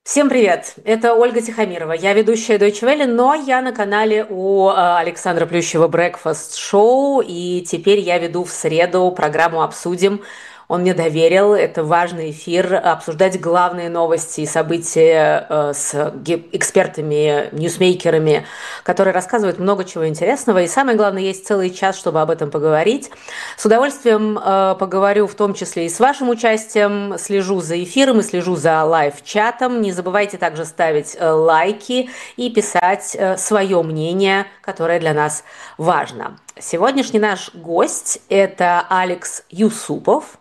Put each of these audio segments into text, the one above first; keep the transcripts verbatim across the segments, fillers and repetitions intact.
Всем привет! Это Ольга Тихомирова. Я ведущая Deutsche Welle, но я на канале у э, Александра Плющева Breakfast Show, и теперь я веду в среду программу «Обсудим». Он мне доверил, это важный эфир, обсуждать главные новости и события э, с ге- экспертами, ньюсмейкерами, которые рассказывают много чего интересного. И самое главное, есть целый час, чтобы об этом поговорить. С удовольствием э, поговорю в том числе и с вашим участием, слежу за эфиром и слежу за лайв-чатом. Не забывайте также ставить э, лайки и писать э, свое мнение, которое для нас важно. Сегодняшний наш гость – это Алекс Юсупов.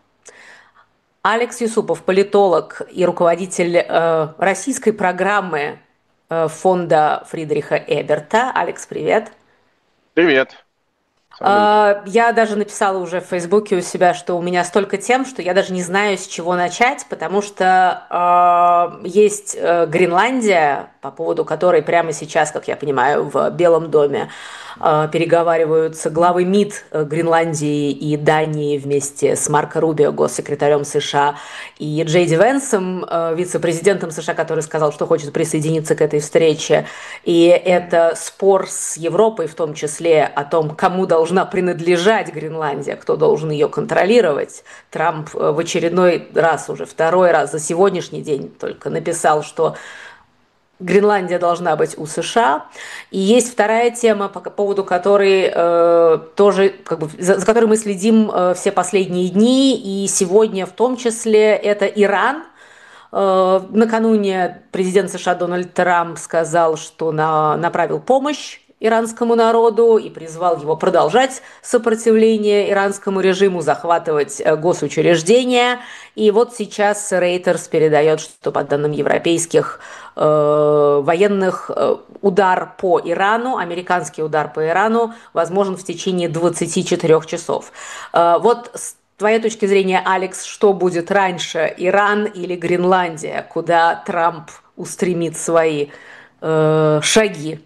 Алекс Юсупов – политолог и руководитель э, российской программы э, фонда Фридриха Эберта. Алекс, привет. Привет. Салют. А, Я даже написала уже в Фейсбуке у себя, что у меня столько тем, что я даже не знаю, с чего начать, потому что а, есть э, Гренландия, по поводу которой прямо сейчас, как я понимаю, в Белом доме а, переговариваются главы МИД э, Гренландии и Дании вместе с Марко Рубио, госсекретарем США, и Джей Ди Венсом, э, вице-президентом США, который сказал, что хочет присоединиться к этой встрече. И Мгм. это спор с Европой в том числе о том, кому должна принадлежать Гренландия, кто должен ее контролировать. Трамп э, в очередной раз, уже второй раз за сегодняшний день только написал, что Гренландия должна быть у США. И есть вторая тема, по поводу которой э, тоже, как бы, за, за которой мы следим э, все последние дни, и сегодня в том числе это Иран. Э, накануне президент США Дональд Трамп сказал, что на, направил помощь иранскому народу и призвал его продолжать сопротивление иранскому режиму, захватывать э, госучреждения. И вот сейчас Рейтерс передает, что по данным европейских э, военных, э, удар по Ирану, американский удар по Ирану возможен в течение двадцати четырёх часов. Э, вот с твоей точки зрения, Алекс, что будет раньше, Иран или Гренландия, куда Трамп устремит свои э, шаги?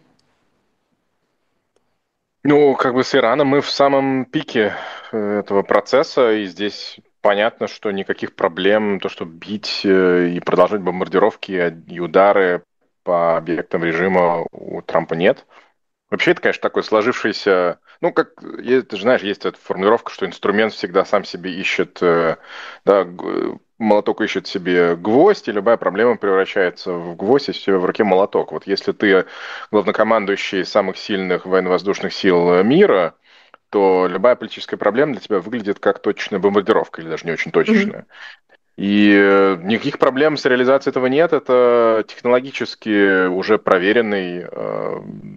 Ну, как бы с Ираном мы в самом пике э, этого процесса, и здесь понятно, что никаких проблем, то, что бить э, и продолжать бомбардировки а, и удары по объектам режима у Трампа нет. Вообще, это, конечно, такой сложившийся, ну, как, е- ты же знаешь, есть эта формулировка, что инструмент всегда сам себе ищет, э, да, г- молоток ищет себе гвоздь, и любая проблема превращается в гвоздь, если у тебя в руке молоток. Вот если ты главнокомандующий самых сильных военно-воздушных сил э, мира, то любая политическая проблема для тебя выглядит как точечная бомбардировка, или даже не очень Мгм. точечная. И э, никаких проблем с реализацией этого нет. Это технологически уже проверенный э,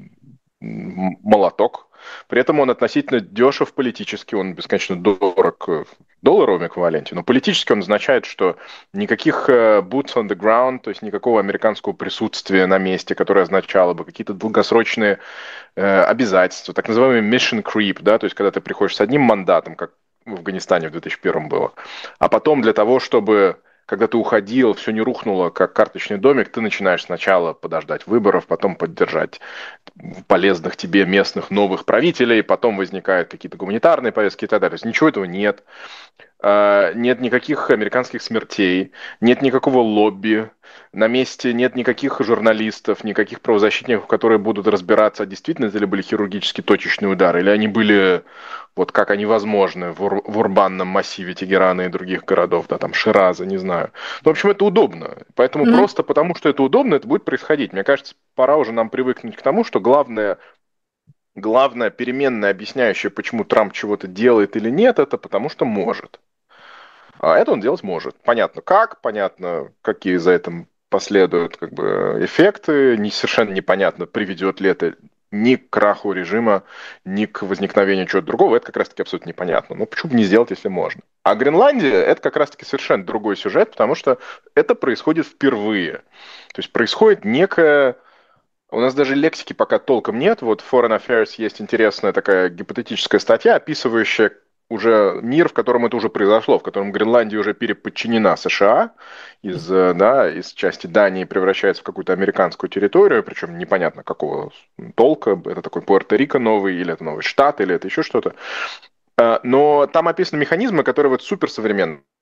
м- молоток. При этом он относительно дешев политически, он бесконечно дорог э, в долларовом эквиваленте, но политически он означает, что никаких э, boots on the ground, то есть никакого американского присутствия на месте, которое означало бы какие-то долгосрочные э, обязательства, так называемый mission creep, да, то есть когда ты приходишь с одним мандатом, как в Афганистане в две тысячи первом было, а потом для того, чтобы когда ты уходил, все не рухнуло, как карточный домик, ты начинаешь сначала подождать выборов, потом поддержать полезных тебе местных новых правителей, потом возникают какие-то гуманитарные повестки и так далее. То есть ничего этого нет. А, Нет никаких американских смертей, нет никакого лобби, на месте нет никаких журналистов, никаких правозащитников, которые будут разбираться, а действительно это ли были хирургически точечные удары, или они были, вот как они возможны в, ур- в урбанном массиве Тегерана и других городов, да, там Шираза, не знаю. Ну, в общем, это удобно. Поэтому Мгм. просто потому, что это удобно, это будет происходить. Мне кажется, пора уже нам привыкнуть к тому, что главное Главная переменная, объясняющая, почему Трамп чего-то делает или нет, это потому что может. А это он делать может. Понятно как, понятно, какие за этим последуют как бы, эффекты. Не, совершенно непонятно, приведет ли это ни к краху режима, ни к возникновению чего-то другого. Это как раз-таки абсолютно непонятно. Но почему бы не сделать, если можно? А Гренландия — это как раз-таки совершенно другой сюжет, потому что это происходит впервые. То есть происходит некая у нас даже лексики пока толком нет. Вот в Foreign Affairs есть интересная такая гипотетическая статья, описывающая уже мир, в котором это уже произошло, в котором Гренландия уже переподчинена США, из, э, да, из части Дании превращается в какую-то американскую территорию, причем непонятно какого толка, это такой Пуэрто-Рико новый, или это новый штат, или это еще что-то. Э, Но там описаны механизмы, которые вот суперсовременные.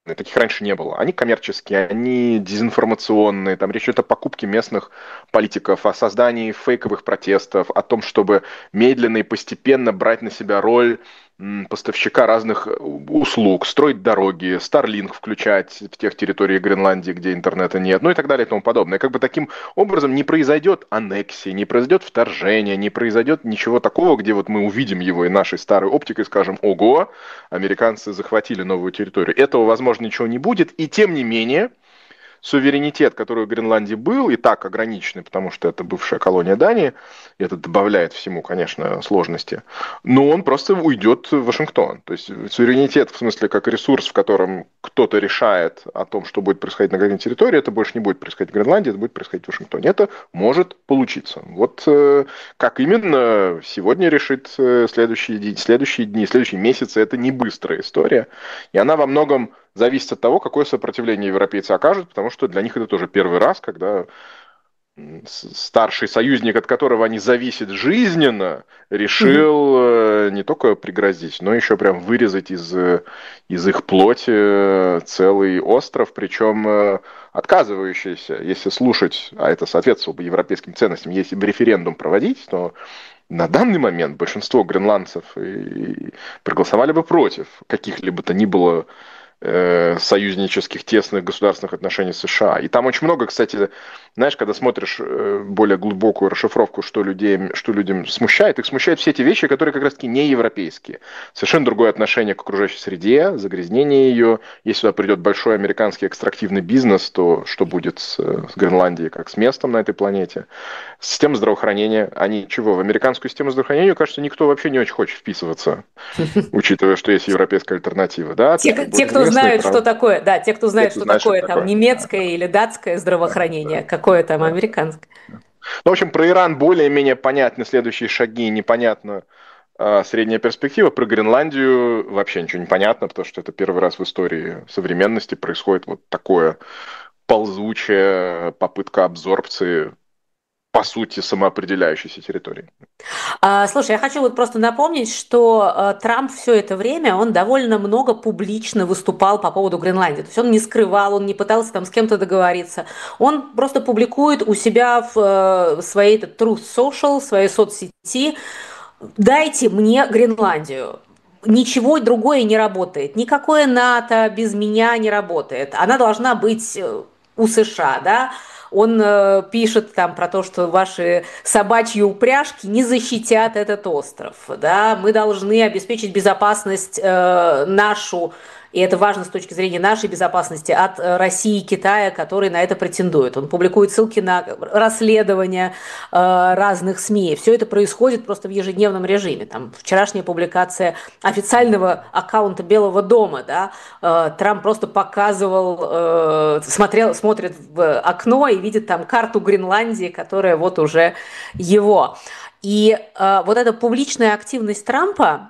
Таких раньше не было. Они коммерческие, они дезинформационные. Там речь идет о покупке местных политиков, о создании фейковых протестов, о том, чтобы медленно и постепенно брать на себя роль поставщика разных услуг, строить дороги, Starlink включать в тех территориях Гренландии, где интернета нет, ну и так далее и тому подобное. Как бы таким образом не произойдет аннексии, не произойдет вторжения, не произойдет ничего такого, где вот мы увидим его и нашей старой оптикой скажем: ого, американцы захватили новую территорию. Этого, возможно, ничего не будет, и тем не менее суверенитет, который у Гренландии был, и так ограниченный, потому что это бывшая колония Дании, и это добавляет всему, конечно, сложности, но он просто уйдет в Вашингтон. То есть суверенитет, в смысле, как ресурс, в котором кто-то решает о том, что будет происходить на какой-то территории, это больше не будет происходить в Гренландии, это будет происходить в Вашингтоне. Это может получиться. Вот э, как именно сегодня решит э, следующие, следующие дни, следующие месяцы, это не быстрая история, и она во многом зависит от того, какое сопротивление европейцы окажут, потому что для них это тоже первый раз, когда старший союзник, от которого они зависят жизненно, решил э, не только пригрозить, но еще прям вырезать из, из их плоти целый остров, причем э, отказывающийся, если слушать, а это соответствовало бы европейским ценностям, если бы референдум проводить, то на данный момент большинство гренландцев и, и проголосовали бы против каких-либо то ни было союзнических, тесных государственных отношений с США. И там очень много, кстати, знаешь, когда смотришь более глубокую расшифровку, что, людей, что людям смущает, их смущают все эти вещи, которые как раз-таки не европейские. Совершенно другое отношение к окружающей среде, загрязнение ее. Если сюда придет большой американский экстрактивный бизнес, то что будет с, с Гренландией как с местом на этой планете? Система здравоохранения. Они чего? В американскую систему здравоохранения, кажется, никто вообще не очень хочет вписываться, учитывая, что есть европейская альтернатива. Да? Те, те, кто знают, что такое, да, те, кто знает, что такое там немецкое или датское здравоохранение, какое там американское. Ну, в общем, про Иран более-менее понятны следующие шаги, непонятно а, средняя перспектива. Про Гренландию вообще ничего не понятно, потому что это первый раз в истории современности происходит вот такое ползучая попытка абсорбции, по сути, самоопределяющейся территории. А, слушай, я хочу вот просто напомнить, что а, Трамп все это время, он довольно много публично выступал по поводу Гренландии. То есть он не скрывал, он не пытался там с кем-то договориться. Он просто публикует у себя в э, своей Truth Social, в своей соцсети: дайте мне Гренландию. Ничего другое не работает. Никакое НАТО без меня не работает. Она должна быть у США, да? Он э, пишет там про то, что ваши собачьи упряжки не защитят этот остров, да? Мы должны обеспечить безопасность э, нашу, и это важно с точки зрения нашей безопасности, от России и Китая, которые на это претендуют. Он публикует ссылки на расследования э, разных СМИ. Все это происходит просто в ежедневном режиме. Там вчерашняя публикация официального аккаунта Белого дома, да, э, Трамп просто показывал, э, смотрел, смотрит в окно и видит там карту Гренландии, которая вот уже его. И э, вот эта публичная активность Трампа,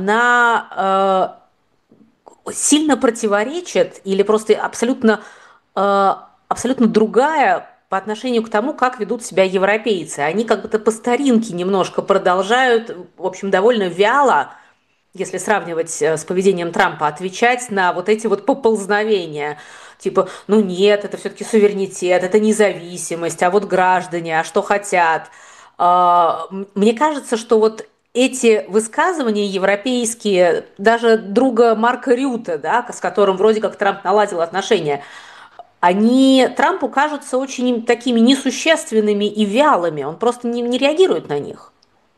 она... Э, сильно противоречит или просто абсолютно, э, абсолютно другая по отношению к тому, как ведут себя европейцы. Они как будто по старинке немножко продолжают, в общем, довольно вяло, если сравнивать с поведением Трампа, отвечать на вот эти вот поползновения. Типа, ну нет, это все-таки суверенитет, это независимость, а вот граждане, а что хотят. Мне кажется, что вот эти высказывания европейские, даже друга Марка Рюта, да, с которым вроде как Трамп наладил отношения, они Трампу кажутся очень такими несущественными и вялыми. Он просто не, не реагирует на них.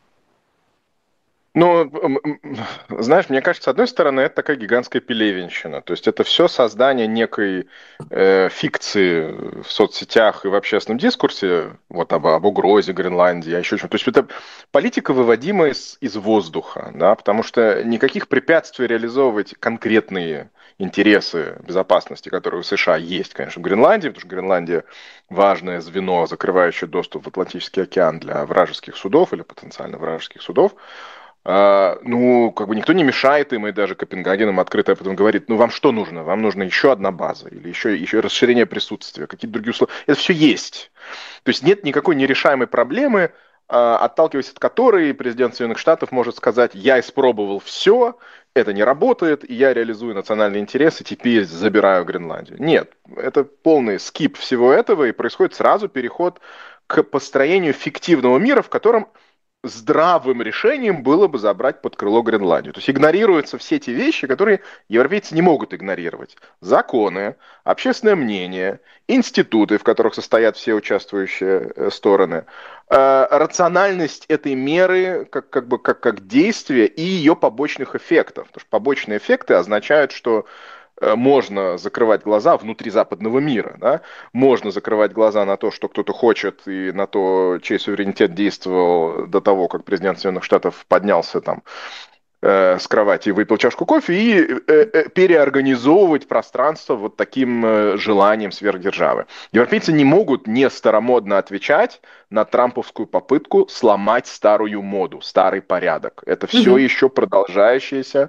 Ну, знаешь, мне кажется, с одной стороны, это такая гигантская пелевинщина. То есть это все создание некой э, фикции в соцсетях и в общественном дискурсе, вот об, об угрозе Гренландии, а еще чем-то. То есть это политика, выводимая из, из воздуха, да, потому что никаких препятствий реализовывать конкретные интересы безопасности, которые у США есть, конечно, в Гренландии, потому что Гренландия важное звено, закрывающее доступ в Атлантический океан для вражеских судов или потенциально вражеских судов. Uh, ну, как бы никто не мешает им, и даже Копенгаген им открыто об этом говорит: ну, вам что нужно? Вам нужна еще одна база, или еще, еще расширение присутствия, какие-то другие условия. Это все есть. То есть нет никакой нерешаемой проблемы отталкиваясь от которой президент Соединенных Штатов может сказать: я испробовал все, это не работает, и я реализую национальные интересы, теперь забираю Гренландию. Нет, это полный скип всего этого, и происходит сразу переход к построению фиктивного мира, в котором здравым решением было бы забрать под крыло Гренландию. То есть игнорируются все те вещи, которые европейцы не могут игнорировать. Законы, общественное мнение, институты, в которых состоят все участвующие э, стороны, э, рациональность этой меры как, как бы, как, как действия и ее побочных эффектов. Потому что побочные эффекты означают, что можно закрывать глаза внутри западного мира, да? Можно закрывать глаза на то, что кто-то хочет, и на то, чей суверенитет действовал до того, как президент Соединенных Штатов поднялся там э, с кровати и выпил чашку кофе, и э, э, переорганизовывать пространство вот таким э, желанием сверхдержавы. Европейцы не могут не старомодно отвечать на трамповскую попытку сломать старую моду, старый порядок. Это все Мгм. еще продолжающееся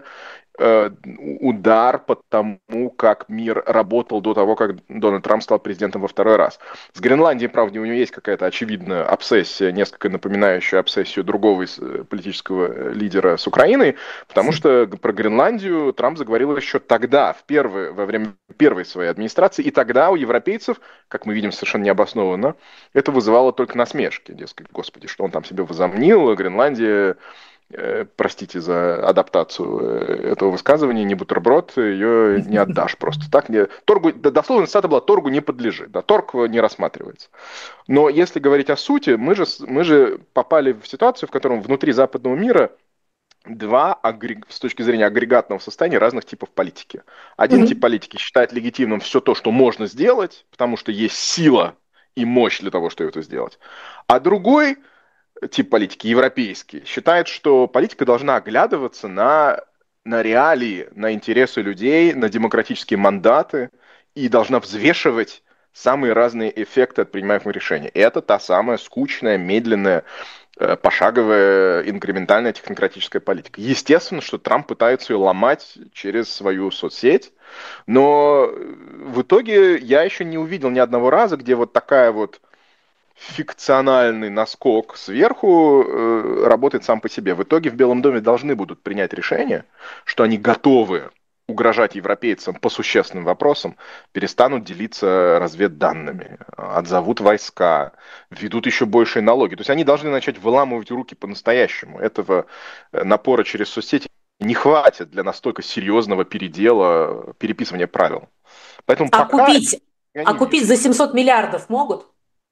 удар по тому, как мир работал до того, как Дональд Трамп стал президентом во второй раз. С Гренландией, правда, у него есть какая-то очевидная обсессия, несколько напоминающая обсессию другого политического лидера с Украиной, потому что про Гренландию Трамп заговорил еще тогда, в первые, во время первой своей администрации, и тогда у европейцев, как мы видим совершенно необоснованно, это вызывало только насмешки. Дескать, господи, что он там себе возомнил, Гренландия, простите за адаптацию этого высказывания, не бутерброд, ее не отдашь просто так. Не, торгу, дословно цитата была: торгу не подлежит, да, торг не рассматривается. Но если говорить о сути, мы же, мы же попали в ситуацию, в котором внутри западного мира два, с точки зрения агрегатного состояния, разных типов политики. Один тип Мгм. политики считает легитимным все то, что можно сделать, потому что есть сила и мощь для того, чтобы это сделать. А другой тип политики, европейский, считает, что политика должна оглядываться на, на реалии, на интересы людей, на демократические мандаты и должна взвешивать самые разные эффекты от принимаемых решений. И это та самая скучная, медленная, э, пошаговая, инкрементальная технократическая политика. Естественно, что Трамп пытается ее ломать через свою соцсеть, но в итоге я еще не увидел ни одного раза, где вот такая вот фикциональный наскок сверху э, работает сам по себе. В итоге в Белом доме должны будут принять решение, что они готовы угрожать европейцам по существенным вопросам, перестанут делиться разведданными, отзовут войска, введут еще большие налоги. То есть они должны начать выламывать руки по-настоящему. Этого напора через соцсети не хватит для настолько серьезного передела, переписывания правил. Поэтому А пока купить, я а не купить вижу. за семьсот миллиардов могут?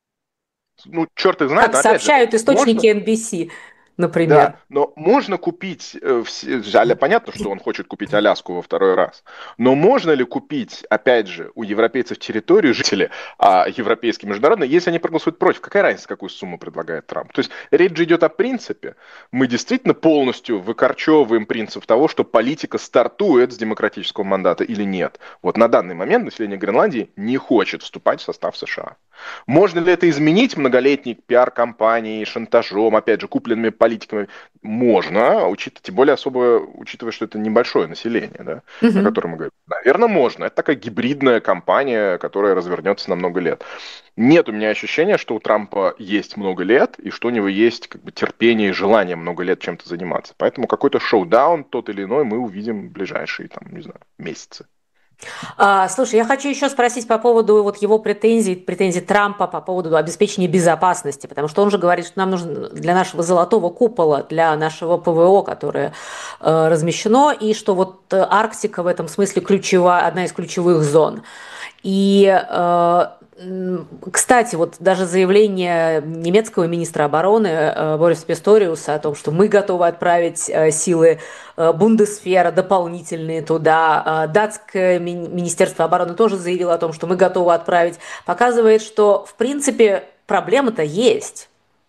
Ну, черт их знает, Как но опять же, сообщают источники можно, Эн Би Си, да, например. но можно купить, э, все- Аля- понятно, что он хочет купить Аляску во второй раз, но можно ли купить, опять же, у европейцев территорию, жители, а европейские международные, если они проголосуют против? Какая разница, какую сумму предлагает Трамп? То есть речь же идет о принципе. Мы действительно полностью выкорчевываем принцип того, что политика стартует с демократического мандата или нет. Вот на данный момент население Гренландии не хочет вступать в состав США. Можно ли это изменить многолетней пиар-компанией, шантажом, опять же, купленными политиками? Можно, учитывая, тем более особо учитывая, что это небольшое население, да, о Мгм. котором мы говорим. Наверное, можно. Это такая гибридная компания, которая развернется на много лет. Нет у меня ощущения, что у Трампа есть много лет, и что у него есть как бы терпение и желание много лет чем-то заниматься. Поэтому какой-то шоу-даун, тот или иной, мы увидим в ближайшие, там, не знаю, месяцы. А, слушай, я хочу еще спросить по поводу вот его претензий, претензий Трампа по поводу обеспечения безопасности, потому что он же говорит, что нам нужно для нашего золотого купола, для нашего Пэ Вэ О, которое э, размещено, и что вот э, Арктика в этом смысле ключевая, одна из ключевых зон. И, э, кстати, вот даже заявление немецкого министра обороны э, Бориса Писториуса о том, что мы готовы отправить э, силы э, Бундесвера дополнительные туда, э, датское министерство обороны тоже заявило о том, что мы готовы отправить, показывает, что, в принципе, проблема-то есть.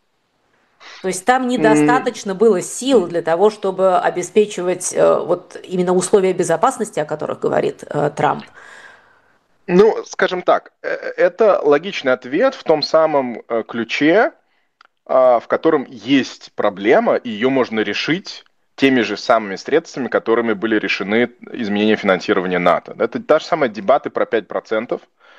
То есть там недостаточно было сил для того, чтобы обеспечивать э, вот именно условия безопасности, о которых говорит э, Трамп. Ну, скажем так, э, это логичный ответ в том самом э, ключе, а, в котором есть проблема, и ее можно решить теми же самыми средствами, которыми были решены изменения финансирования НАТО. Это та же самая дебаты про пять процентов,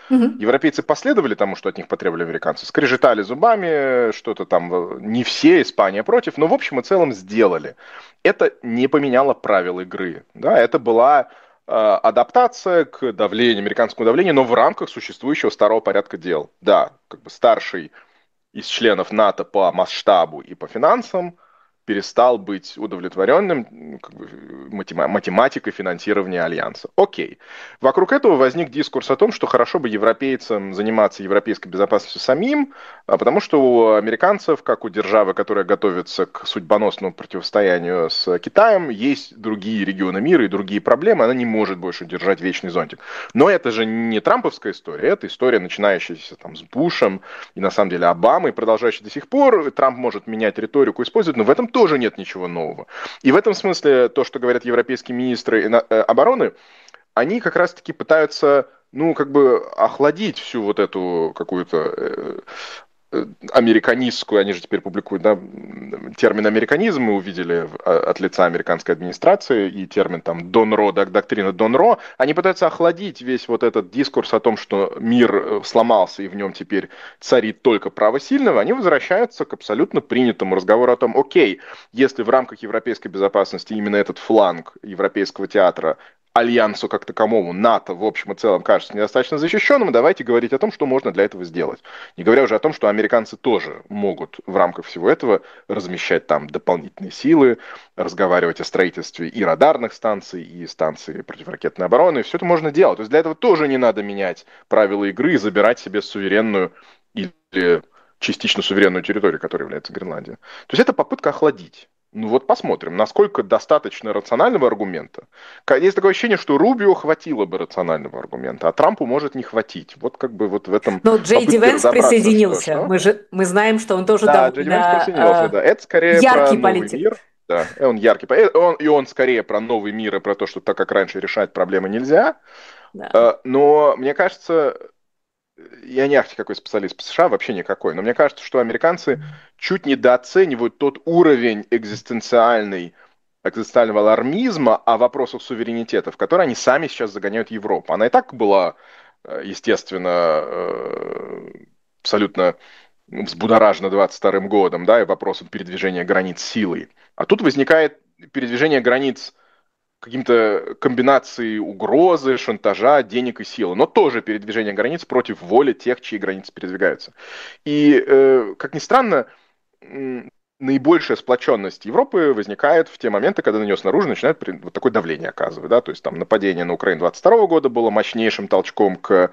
Мгм. Европейцы последовали тому, что от них потребовали американцы, скрежетали зубами, что-то там, э, не все, Испания против, но в общем и целом сделали. Это не поменяло правила игры. Да? Это была э, адаптация к давлению, американскому давлению, но в рамках существующего старого порядка дел. Да, как бы старший из членов НАТО по масштабу и по финансам перестал быть удовлетворенным как бы, математикой финансирования альянса. Окей. Вокруг этого возник дискурс о том, что хорошо бы европейцам заниматься европейской безопасностью самим, а потому что у американцев, как у державы, которая готовится к судьбоносному противостоянию с Китаем, есть другие регионы мира и другие проблемы, она не может больше держать вечный зонтик. Но это же не трамповская история, это история, начинающаяся там, с Бушем и на самом деле Обамой, продолжающаяся до сих пор. Трамп может менять риторику, использовать, но в этом тоже нет ничего нового. И в этом смысле то, что говорят европейские министры обороны, они как раз-таки пытаются, ну, как бы охладить всю вот эту какую-то американистскую, они же теперь публикуют, да, термин американизм мы увидели от лица американской администрации и термин там Донро, доктрина Донро, они пытаются охладить весь вот этот дискурс о том, что мир сломался и в нем теперь царит только право сильного, они возвращаются к абсолютно принятому разговору о том, окей, если в рамках европейской безопасности именно этот фланг европейского театра альянсу как таковому, НАТО в общем и целом кажется недостаточно защищенным, давайте говорить о том, что можно для этого сделать. Не говоря уже о том, что американцы тоже могут в рамках всего этого размещать там дополнительные силы, разговаривать о строительстве и радарных станций, и станций противоракетной обороны. Все это можно делать. То есть для этого тоже не надо менять правила игры и забирать себе суверенную или частично суверенную территорию, которой является Гренландия. То есть это попытка охладить. Ну вот посмотрим, насколько достаточно рационального аргумента. Есть такое ощущение, что Рубио хватило бы рационального аргумента, а Трампу может не хватить. Вот как бы вот в этом Но Джей Ди попытке Венс разобраться, что присоединился. что. Мы же мы знаем, что он тоже Да, Джей Ди Венс присоединился, довольно да. Это э, скорее про яркий новый политик. мир. Да, он яркий. э, Он, и он скорее про новый мир и про то, что так как раньше решать проблемы нельзя. Да. Э, Но мне кажется, я не ахти какой специалист по США, вообще никакой, но мне кажется, что американцы чуть недооценивают тот уровень экзистенциальный, экзистенциального алармизма о вопросах суверенитета, в который они сами сейчас загоняют Европу. Она и так была, э, естественно, э, абсолютно взбудоражена двадцать вторым годом, да, и вопросом передвижения границ силой. А тут возникает передвижение границ каким-то комбинацией угрозы, шантажа, денег и силы, но тоже передвижение границ против воли тех, чьи границы передвигаются. И, э, как ни странно, м, наибольшая сплоченность Европы возникает в те моменты, когда на нее снаружи начинает при- вот такое давление оказывать. Да? То есть там нападение на Украину двадцать второго года было мощнейшим толчком к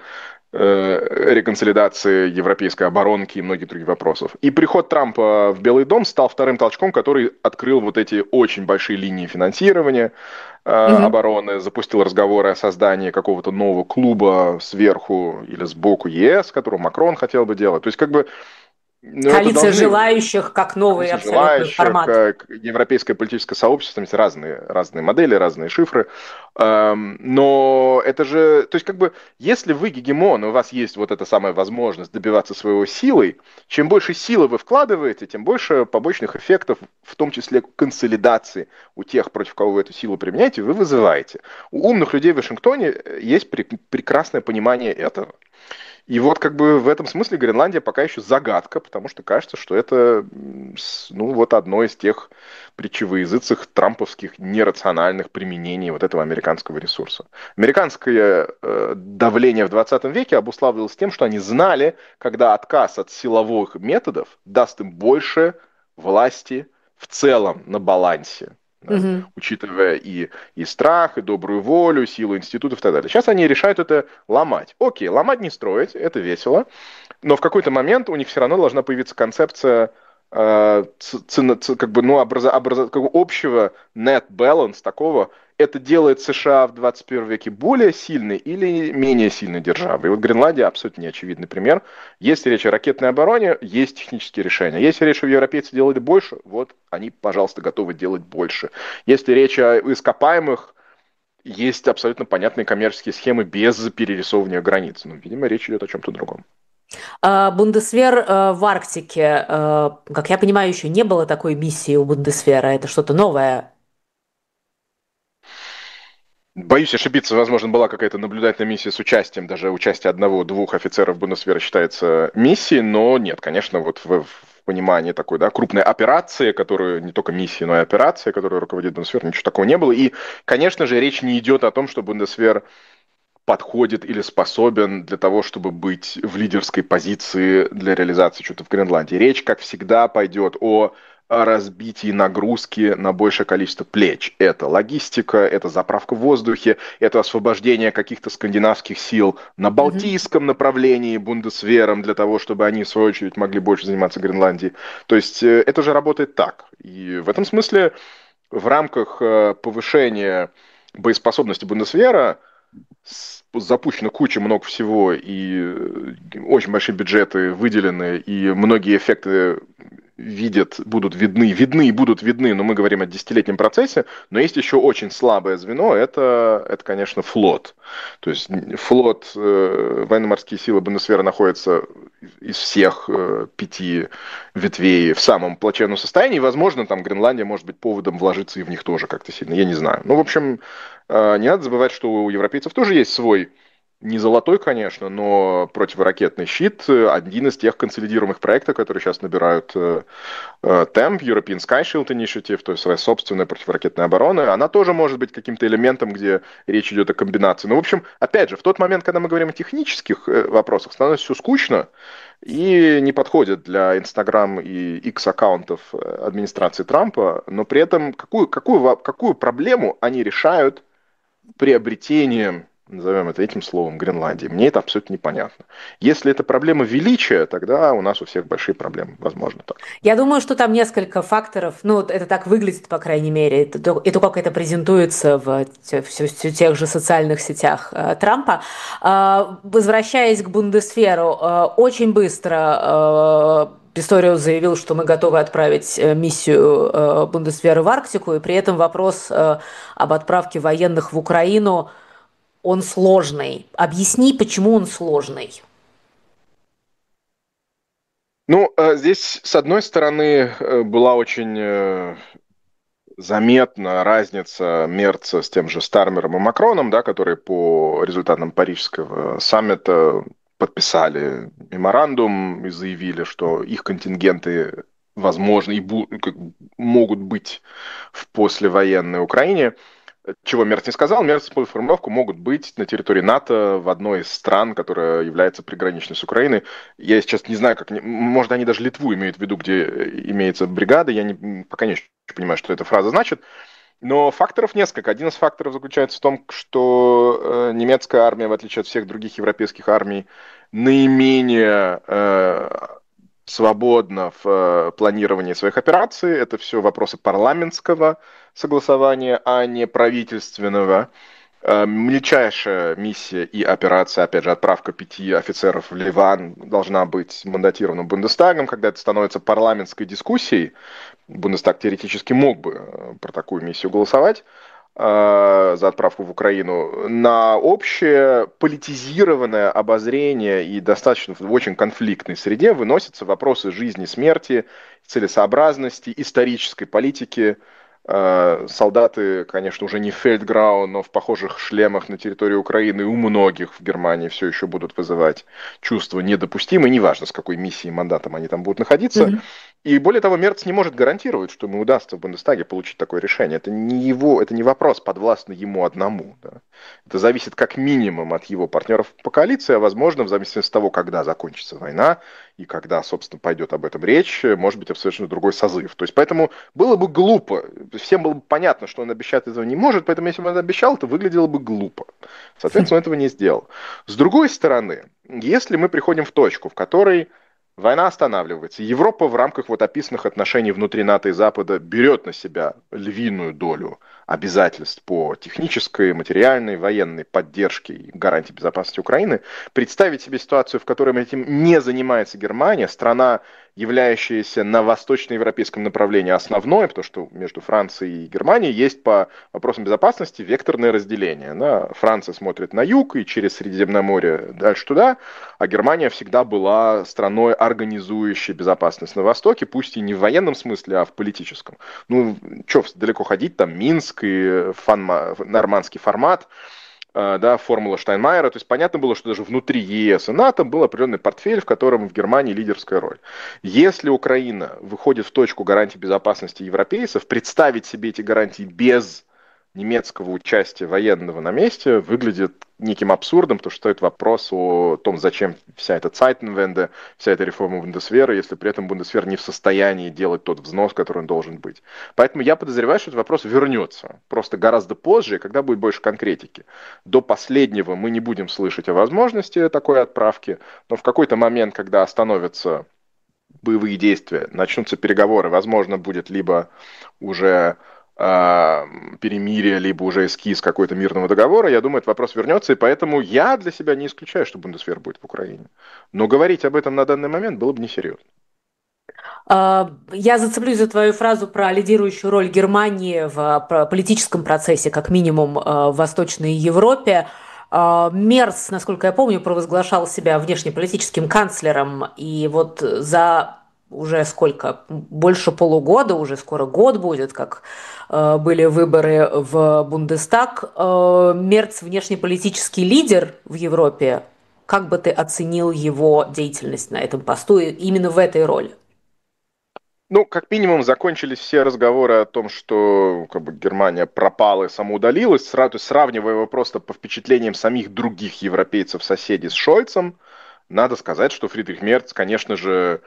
э, реконсолидации европейской оборонки и многих других вопросов. И приход Трампа в Белый дом стал вторым толчком, который открыл вот эти очень большие линии финансирования э, Мгм. обороны, запустил разговоры о создании какого-то нового клуба сверху или сбоку ЕС, которого Макрон хотел бы делать. То есть как бы ну, это Коалиция должны желающих, как новый количество абсолютный желающих, формат. э, европейское политическое сообщество, там есть разные, разные модели, разные шифры. Эм, Но это же, то есть как бы, если вы гегемон, и у вас есть вот эта самая возможность добиваться своего силой, чем больше силы вы вкладываете, тем больше побочных эффектов, в том числе консолидации у тех, против кого вы эту силу применяете, вы вызываете. У умных людей в Вашингтоне э, есть прек- прекрасное понимание этого. И вот как бы в этом смысле Гренландия пока еще загадка, потому что кажется, что это ну, вот одно из тех притчевоязыцых трамповских нерациональных применений вот этого американского ресурса. Американское э, давление в двадцатом веке обуславливалось тем, что они знали, когда отказ от силовых методов даст им больше власти в целом на балансе. Да, Мгм. учитывая и, и страх, и добрую волю, силу институтов и так далее. Сейчас они решают это ломать. Окей, ломать не строить, это весело, но в какой-то момент у них все равно должна появиться концепция э, ц- ц- как бы, ну, образа, образа, как бы общего net balance такого. Это делает США в двадцать первом веке более сильной или менее сильной державой. И вот Гренландия абсолютно неочевидный пример. Если речь о ракетной обороне, есть технические решения. Если речь о европейцы делали больше, вот они, пожалуйста, готовы делать больше. Если речь о ископаемых, есть абсолютно понятные коммерческие схемы без перерисовывания границ. Но, видимо, речь идет о чем-то другом. А, Бундесвер э, в Арктике, э, как я понимаю, еще не было такой миссии у Бундесвера. Это что-то новое. Боюсь ошибиться, возможно, была какая-то наблюдательная миссия с участием, даже участие одного-двух офицеров Бундесвера считается миссией, но нет, конечно, вот в, в понимании такой, да, крупной операции, которую не только миссии, но и операция, которую руководит Бундесвер, ничего такого не было. И, конечно же, речь не идет о том, что Бундесвер подходит или способен для того, чтобы быть в лидерской позиции для реализации чего-то в Гренландии. Речь, как всегда, пойдет о разбитии нагрузки на большее количество плеч. Это логистика, это заправка в воздухе, это освобождение каких-то скандинавских сил на Мгм. балтийском направлении Бундесвером для того, чтобы они, в свою очередь, могли больше заниматься Гренландией. То есть э, это же работает так. И в этом смысле в рамках э, повышения боеспособности Бундесвера запущена куча много всего, и э, очень большие бюджеты выделены, и многие эффекты видят, будут видны, видны и будут видны, но мы говорим о десятилетнем процессе, но есть еще очень слабое звено, это, это конечно, флот. То есть флот, э, военно-морские силы Бундесвера находятся из всех э, пяти ветвей в самом плачевном состоянии, и, возможно, там Гренландия может быть поводом вложиться и в них тоже как-то сильно, я не знаю. Ну, в общем, э, не надо забывать, что у европейцев тоже есть свой не золотой, конечно, но противоракетный щит. Один из тех консолидируемых проектов, которые сейчас набирают э, э, темп, European Sky Shield Initiative, то есть своя собственная противоракетная оборона, она тоже может быть каким-то элементом, где речь идет о комбинации. Но, в общем, опять же, в тот момент, когда мы говорим о технических э, вопросах, становится все скучно и не подходит для Инстаграм и X аккаунтов э, администрации Трампа, но при этом какую, какую, какую проблему они решают приобретением, назовем это этим словом, Гренландии. Мне это абсолютно непонятно. Если это проблема величия, тогда у нас у всех большие проблемы. Возможно так. Я думаю, что там несколько факторов, ну, вот это так выглядит, по крайней мере, это, то- и то, как это презентуется в, те- в, в тех же социальных сетях э, Трампа. А, возвращаясь к Бундесверу, э, очень быстро э, Писториус заявил, что мы готовы отправить э, миссию э, Бундесвера в Арктику, и при этом вопрос э, об отправке военных в Украину, он сложный. Объясни, почему он сложный. Ну, э, здесь, с одной стороны, э, была очень э, заметна разница Мерца с тем же Стармером и Макроном, да, которые по результатам Парижского саммита подписали меморандум и заявили, что их контингенты возможно и бу- как, могут быть в послевоенной Украине. Чего Мерц не сказал, Мерц использовал формулировку «могут быть на территории НАТО в одной из стран, которая является приграничной с Украиной». Я сейчас не знаю, как... они- Может, они даже Литву имеют в виду, где имеется бригада. Я не, пока не очень понимаю, что эта фраза значит. Но факторов несколько. Один из факторов заключается в том, что э, немецкая армия, в отличие от всех других европейских армий, наименее э, свободна в э, планировании своих операций. Это все вопросы парламентского согласования, а не правительственного. Э, Мельчайшая миссия и операция, опять же, отправка пяти офицеров в Ливан должна быть мандатирована Бундестагом, когда это становится парламентской дискуссией. Бундестаг теоретически мог бы э, про такую миссию голосовать э, за отправку в Украину, на общее политизированное обозрение и достаточно в очень конфликтной среде выносятся вопросы жизни, смерти, целесообразности, исторической политики. Э, Солдаты, конечно, уже не в Фельдграу, но в похожих шлемах на территории Украины у многих в Германии все еще будут вызывать чувства недопустимые, неважно, с какой миссией и мандатом они там будут находиться. И более того, Мерц не может гарантировать, что ему удастся в Бундестаге получить такое решение. Это не его, это не вопрос подвластный ему одному. Да. Это зависит как минимум от его партнеров по коалиции, а возможно, в зависимости от того, когда закончится война и когда, собственно, пойдет об этом речь, может быть, в совершенно другой созыв. То есть, поэтому было бы глупо, всем было бы понятно, что он обещать этого не может, поэтому если бы он обещал, это выглядело бы глупо. Соответственно, он этого не сделал. С другой стороны, если мы приходим в точку, в которой война останавливается. Европа в рамках вот описанных отношений внутри НАТО и Запада берет на себя львиную долю обязательств по технической, материальной, военной поддержке и гарантии безопасности Украины. Представить себе ситуацию, в которой этим не занимается Германия, страна являющееся на восточноевропейском направлении основной, потому что между Францией и Германией есть по вопросам безопасности векторное разделение. Да? Франция смотрит на юг и через Средиземное море дальше туда, а Германия всегда была страной, организующей безопасность на Востоке, пусть и не в военном смысле, а в политическом. Ну, что далеко ходить, там Минск и фанма, нормандский формат, да, формула Штайнмайера. То есть понятно было, что даже внутри ЕС и НАТО был определенный портфель, в котором в Германии лидерская роль. Если Украина выходит в точку гарантий безопасности европейцев, представить себе эти гарантии без немецкого участия военного на месте выглядит неким абсурдом, потому что стоит вопрос о том, зачем вся эта Zeitenwende, вся эта реформа Бундесвера, если при этом Бундесвер не в состоянии делать тот взнос, который он должен быть. Поэтому я подозреваю, что этот вопрос вернется, просто гораздо позже, когда будет больше конкретики. До последнего мы не будем слышать о возможности такой отправки, но в какой-то момент, когда остановятся боевые действия, начнутся переговоры, возможно, будет либо уже перемирия, либо уже эскиз какой-то мирного договора, я думаю, этот вопрос вернется, и поэтому я для себя не исключаю, что Бундесвер будет в Украине. Но говорить об этом на данный момент было бы несерьезно. Я зацеплюсь за твою фразу про лидирующую роль Германии в политическом процессе, как минимум в Восточной Европе. Мерц, насколько я помню, провозглашал себя внешнеполитическим канцлером, и вот за уже сколько, больше полугода, уже скоро год будет, как э, были выборы в Бундестаг. Э, Мерц внешнеполитический лидер в Европе. Как бы ты оценил его деятельность на этом посту именно в этой роли? Ну, как минимум, закончились все разговоры о том, что как бы, Германия пропала и самоудалилась, сразу, сравнивая его просто по впечатлениям самих других европейцев-соседей с Шольцем. Надо сказать, что Фридрих Мерц, конечно же,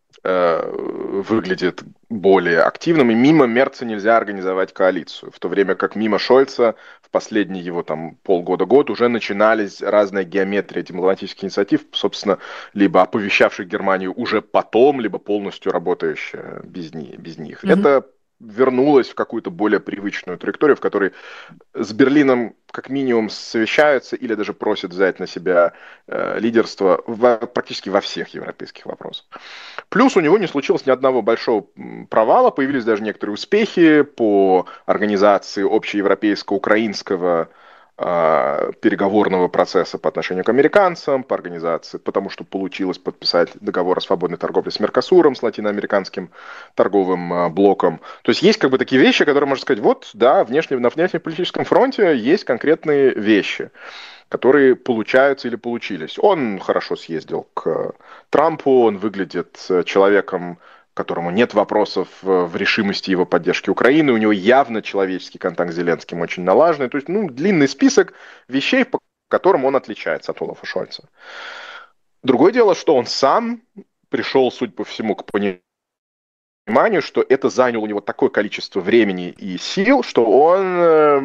выглядит более активным, и мимо Мерца нельзя организовать коалицию, в то время как мимо Шольца в последние его там полгода-год уже начинались разная геометрия дипломатических инициатив, собственно, либо оповещавших Германию уже потом, либо полностью работающая без, них. Без них. Mm-hmm. Это вернулось в какую-то более привычную траекторию, в которой с Берлином как минимум совещаются или даже просят взять на себя э, лидерство в, практически во всех европейских вопросах. Плюс у него не случилось ни одного большого провала, появились даже некоторые успехи по организации общеевропейско-украинского э, переговорного процесса по отношению к американцам, по организации, потому что получилось подписать договор о свободной торговле с Меркосуром, с латиноамериканским торговым э, блоком. То есть есть как бы такие вещи, которые можно сказать, вот, да, внешне, на внешнеполитическом фронте есть конкретные вещи, которые получаются или получились. Он хорошо съездил к Трампу, он выглядит человеком, которому нет вопросов в решимости его поддержки Украины, у него явно человеческий контакт с Зеленским очень налаженный, то есть, ну, длинный список вещей, по которым он отличается от Олафа Шольца. Другое дело, что он сам пришел, судя по всему, к пониманию, что это заняло у него такое количество времени и сил, что он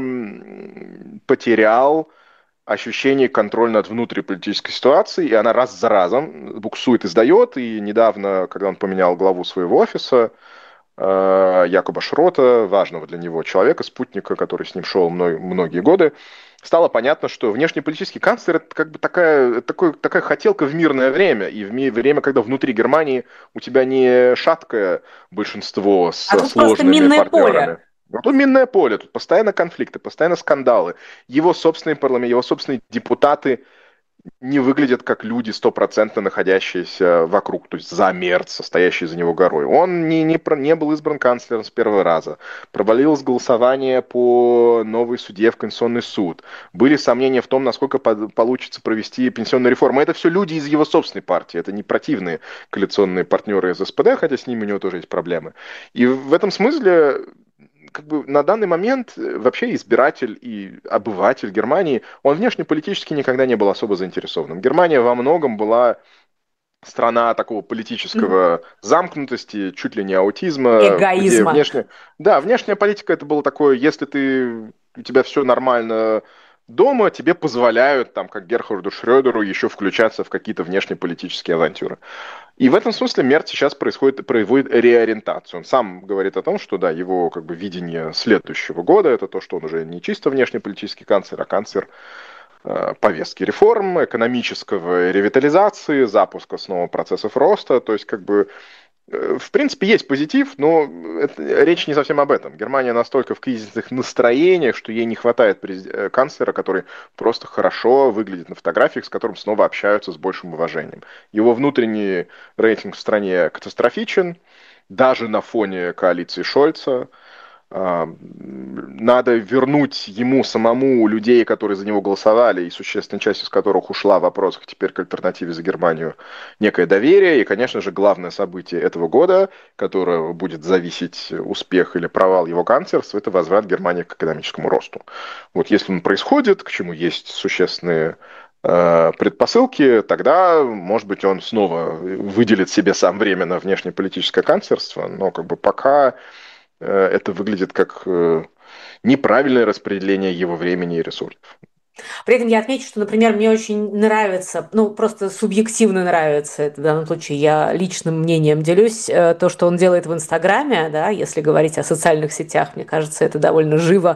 э, потерял ощущение контроля над внутриполитической ситуацией, и она раз за разом буксует и сдает, и недавно, когда он поменял главу своего офиса, э, Якоба Шрота, важного для него человека, спутника, который с ним шел многие годы, стало понятно, что внешнеполитический канцлер — это как бы такая, такой, такая хотелка в мирное время, и в время, когда внутри Германии у тебя не шаткое большинство с а сложными партнерами. Поле. Ну, тут минное поле, тут постоянно конфликты, постоянно скандалы. Его собственные парламенты, его собственные депутаты не выглядят как люди, стопроцентно находящиеся вокруг, то есть за Мерца, стоящие за него горой. Он не, не, не был избран канцлером с первого раза. Провалилось голосование по новой судье в Конституционный суд. Были сомнения в том, насколько под, получится провести пенсионную реформу. Это все люди из его собственной партии. Это не противные коалиционные партнеры из СПД, хотя с ними у него тоже есть проблемы. И в этом смысле как бы на данный момент вообще избиратель и обыватель Германии, он внешнеполитически никогда не был особо заинтересованным. Германия во многом была страна такого политического замкнутости, чуть ли не аутизма. Эгоизма. Внешне... Да, внешняя политика — это было такое, если ты, у тебя все нормально дома, тебе позволяют, там, как Герхарду Шрёдеру, еще включаться в какие-то внешнеполитические авантюры. И в этом смысле Мерц сейчас происходит, производит реориентацию. Он сам говорит о том, что да, его как бы видение следующего года — это то, что он уже не чисто внешнеполитический канцлер, а канцлер э, повестки реформ, экономического ревитализации, запуска снова процессов роста. То есть как бы Э, В принципе, есть позитив, но это- речь не совсем об этом. Германия настолько в кризисных настроениях, что ей не хватает презид- э, канцлера, который просто хорошо выглядит на фотографиях, с которым снова общаются с большим уважением. Его внутренний рейтинг в стране катастрофичен, даже на фоне коалиции Шольца. А, Надо вернуть ему самому людей, которые за него голосовали, и существенная часть из которых ушла в вопросах теперь к альтернативе за Германию, некое доверие. И, конечно же, главное событие этого года, которое будет зависеть успех или провал его канцлерства, это возврат Германии к экономическому росту. Вот если он происходит, к чему есть существенные э, предпосылки, тогда, может быть, он снова выделит себе сам время на внешнеполитическое канцлерство, но как бы пока э, это выглядит как э, неправильное распределение его времени и ресурсов. При этом я отмечу, что, например, мне очень нравится, ну, просто субъективно нравится, это в данном случае я личным мнением делюсь, э, то, что он делает в Инстаграме, да, если говорить о социальных сетях, мне кажется, это довольно живо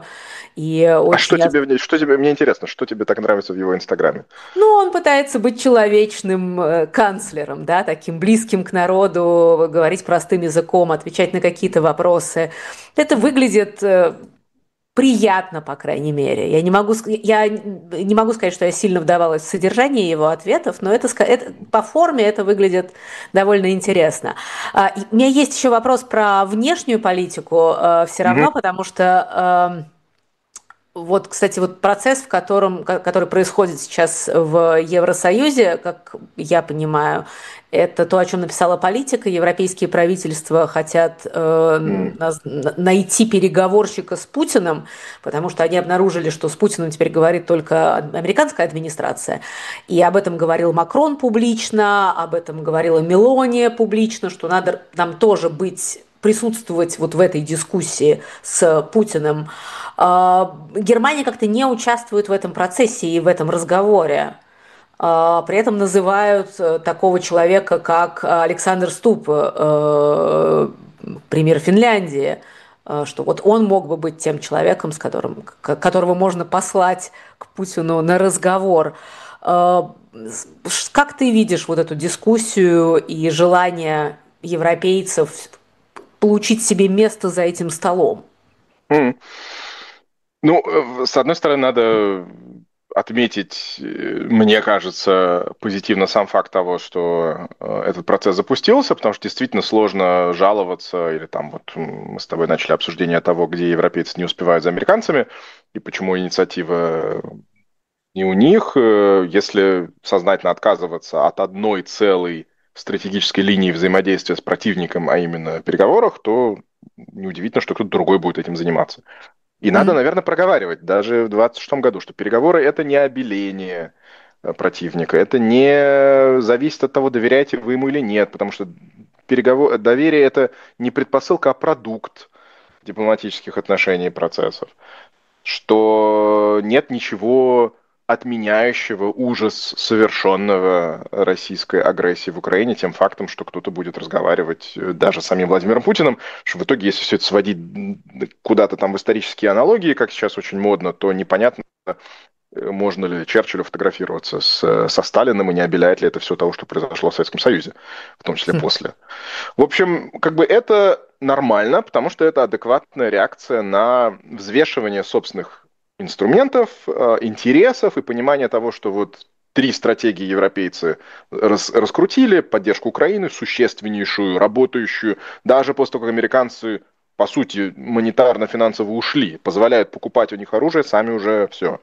и А что очень... тебе, в ней- что тебе, мне интересно, что тебе так нравится в его Инстаграме? Ну, он пытается быть человечным э, канцлером, да, таким близким к народу, говорить простым языком, отвечать на какие-то вопросы. Это выглядит э, приятно, по крайней мере. Я не могу, я не могу сказать, что я сильно вдавалась в содержание его ответов, но это, это, по форме это выглядит довольно интересно. А, у меня есть еще вопрос про внешнюю политику э, все Мгм. равно, потому что... Э, вот, кстати, вот процесс, в котором, который происходит сейчас в Евросоюзе, как я понимаю, это то, о чем написала политика. Европейские правительства хотят э, М. наз- найти переговорщика с Путиным, потому что они обнаружили, что с Путиным теперь говорит только американская администрация. И об этом говорил Макрон публично, об этом говорила Мелония публично, что надо нам тоже быть присутствовать вот в этой дискуссии с Путиным. А, Германия как-то не участвует в этом процессе и в этом разговоре. А, При этом называют э, такого человека, как Александр Ступ, э, премьер Финляндии, э, что вот он мог бы быть тем человеком, с которым, к- которого можно послать к Путину на разговор. А, с- Как ты видишь вот эту дискуссию и желание европейцев получить себе место за этим столом? М. Ну, э, с одной стороны, надо отметить, э, мне кажется, позитивно сам факт того, что э, этот процесс запустился, потому что действительно сложно жаловаться, или там вот м, мы с тобой начали обсуждение того, где европейцы не успевают за американцами, и почему инициатива не у них, э, если сознательно отказываться от одной целой стратегической линии взаимодействия с противником, а именно переговорах, то неудивительно, что кто-то другой будет этим заниматься. И надо, Мгм. наверное, проговаривать даже в двадцать шестом году, что переговоры это не обеление э, противника, это не зависит от того, доверяете вы ему или нет, потому что переговор... доверие это не предпосылка, а продукт дипломатических отношений и процессов, что нет ничего отменяющего ужас совершенного российской агрессии в Украине тем фактом, что кто-то будет разговаривать э, даже с самим Владимиром Путиным, что в итоге, если все это сводить м, куда-то там в исторические аналогии, как сейчас очень модно, то непонятно, э, можно ли Черчиллю фотографироваться с, со Сталиным и не обеляет ли это все того, что произошло в Советском Союзе, в том числе после. В общем, как бы это нормально, потому что это адекватная реакция на взвешивание собственных инструментов, э, интересов и понимание того, что вот три стратегии европейцы рас- раскрутили: поддержку Украины, существеннейшую, работающую, даже после того, как американцы, по сути, монетарно-финансово ушли, позволяют покупать у них оружие, сами уже все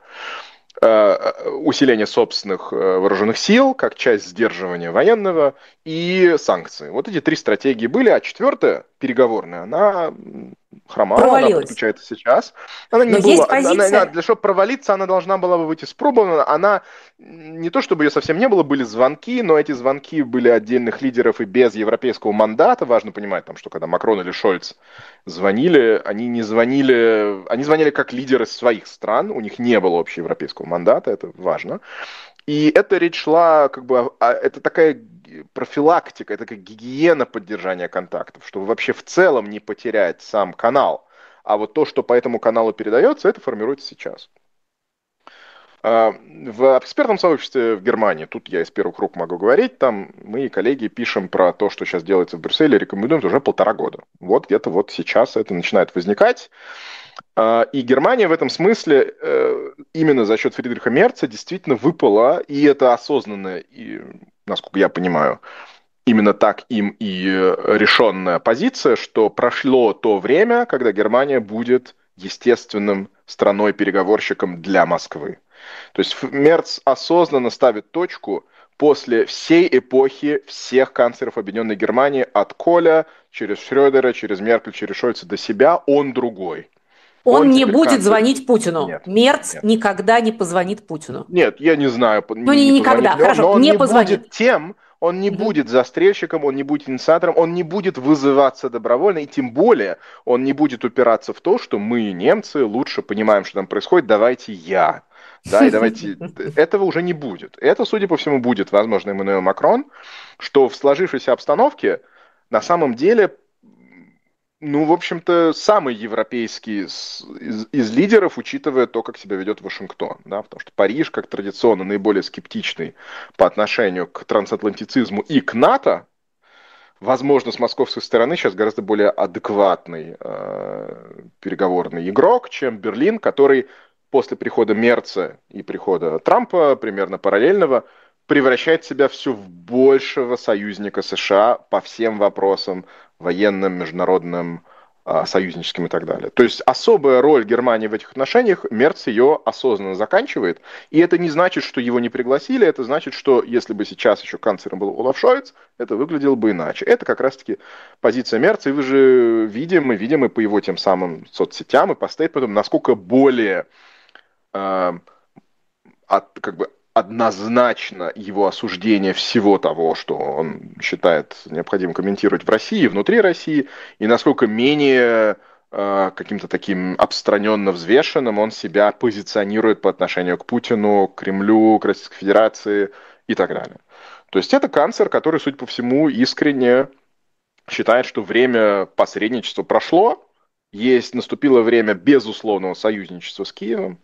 усиление собственных вооруженных сил, как часть сдерживания военного, и санкции. Вот эти три стратегии были, а четвертая, переговорная, она хромала, она Провалилась. подключается сейчас. Она не Но была, есть она, она- позиция, для чтобы провалиться, она должна была бы выйти спробована. Она не то чтобы ее совсем не было, были звонки, но эти звонки были отдельных лидеров и без европейского мандата. Важно понимать, там, что когда Макрон или Шольц звонили, они не звонили, они звонили как лидеры своих стран, у них не было общеевропейского мандата, это важно. И эта речь шла, как бы, а, это такая профилактика, это как гигиена поддержания контактов, чтобы вообще в целом не потерять сам канал. А вот то, что по этому каналу передается, это формируется сейчас. А, В экспертном сообществе в Германии, тут я из первых рук могу говорить, там мы, коллеги, пишем про то, что сейчас делается в Брюсселе, рекомендуем это уже полтора года. Вот где-то вот сейчас это начинает возникать. А, И Германия в этом смысле э, именно за счет Фридриха Мерца действительно выпала, и это осознанно, и, насколько я понимаю, именно так им и э, решенная позиция, что прошло то время, когда Германия будет естественным страной-переговорщиком для Москвы. То есть Мерц осознанно ставит точку после всей эпохи всех канцлеров Объединенной Германии, от Коля, через Шрёдера, через Меркель, через Шольца до себя, он другой. Он Он не теперь будет канцлер. звонить Путину. Нет, Мерц нет. никогда не позвонит Путину. Нет, я не знаю, Ну, не, не не позвонит никогда. ли он, Хорошо, но он не не будет позвонит. тем, он не Мгм. будет застрельщиком, он не будет инициатором, он не будет вызываться добровольно, и тем более он не будет упираться в то, что мы, немцы, лучше понимаем, что там происходит, давайте я. Да, и давайте... Этого уже не будет. Это, судя по всему, будет, возможно, Эммануэл Макрон, что в сложившейся обстановке на самом деле ну, в общем-то, самый европейский из, из лидеров, учитывая то, как себя ведет Вашингтон. Да, потому что Париж, как традиционно, наиболее скептичный по отношению к трансатлантицизму и к НАТО, возможно, с московской стороны сейчас гораздо более адекватный э, переговорный игрок, чем Берлин, который после прихода Мерца и прихода Трампа, примерно параллельного, превращает себя все в большего союзника США по всем вопросам военным, международным, э, союзническим и так далее. То есть особая роль Германии в этих отношениях, Мерц ее осознанно заканчивает. И это не значит, что его не пригласили, это значит, что если бы сейчас еще канцлером был Олаф Шольц, это выглядело бы иначе. Это как раз-таки позиция Мерца, и вы же видим, мы видим и по его тем самым соцсетям, и по стейтментам, насколько более э, от, как бы однозначно его осуждение всего того, что он считает необходимо комментировать в России, внутри России, и насколько менее э, каким-то таким абстраненно взвешенным он себя позиционирует по отношению к Путину, к Кремлю, к Российской Федерации и так далее. То есть это канцлер, который, судя по всему, искренне считает, что время посредничества прошло, есть, наступило время безусловного союзничества с Киевом.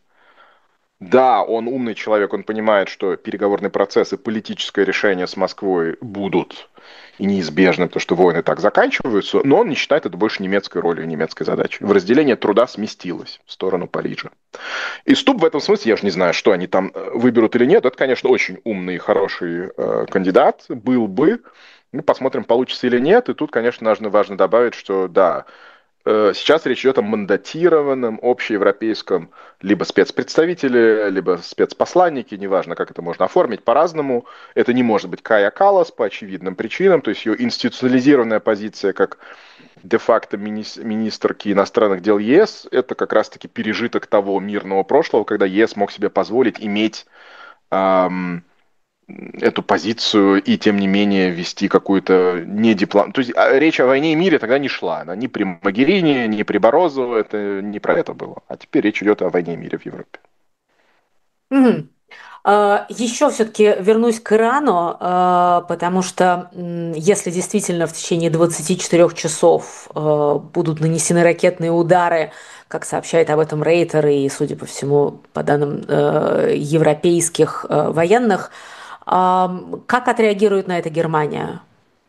Да, он умный человек, он понимает, что переговорный процесс и политическое решение с Москвой будут и неизбежны, потому что войны так заканчиваются, но он не считает это больше немецкой ролью, немецкой задачей. В разделение труда сместилось в сторону Парижа. И Ступ в этом смысле, я же не знаю, что они там э, выберут или нет, это, конечно, очень умный и хороший э, кандидат, был бы. Ну, посмотрим, получится или нет. И тут, конечно, важно, важно добавить, что да, э, сейчас речь идет о мандатированном общеевропейском либо спецпредставителе, либо спецпосланнике, неважно, как это можно оформить по-разному. Это не может быть Кая Каллас по очевидным причинам, то есть ее институционализированная позиция как де-факто мини- министрки иностранных дел ЕС, это как раз-таки пережиток того мирного прошлого, когда ЕС мог себе позволить иметь ам, эту позицию и, тем не менее, вести какую-то не диплом... То есть а, речь о войне и мире тогда не шла. Она ни при Могерини, ни при Барозу, это не про это было. А теперь речь идет о войне и мире в Европе. Мгм. А, Еще все-таки вернусь к Ирану, а, потому что м, если действительно в течение двадцати четырёх часов а, будут нанесены ракетные удары, как сообщает об этом Рейтер и, судя по всему, по данным э, европейских э, военных, а, как отреагирует на это Германия?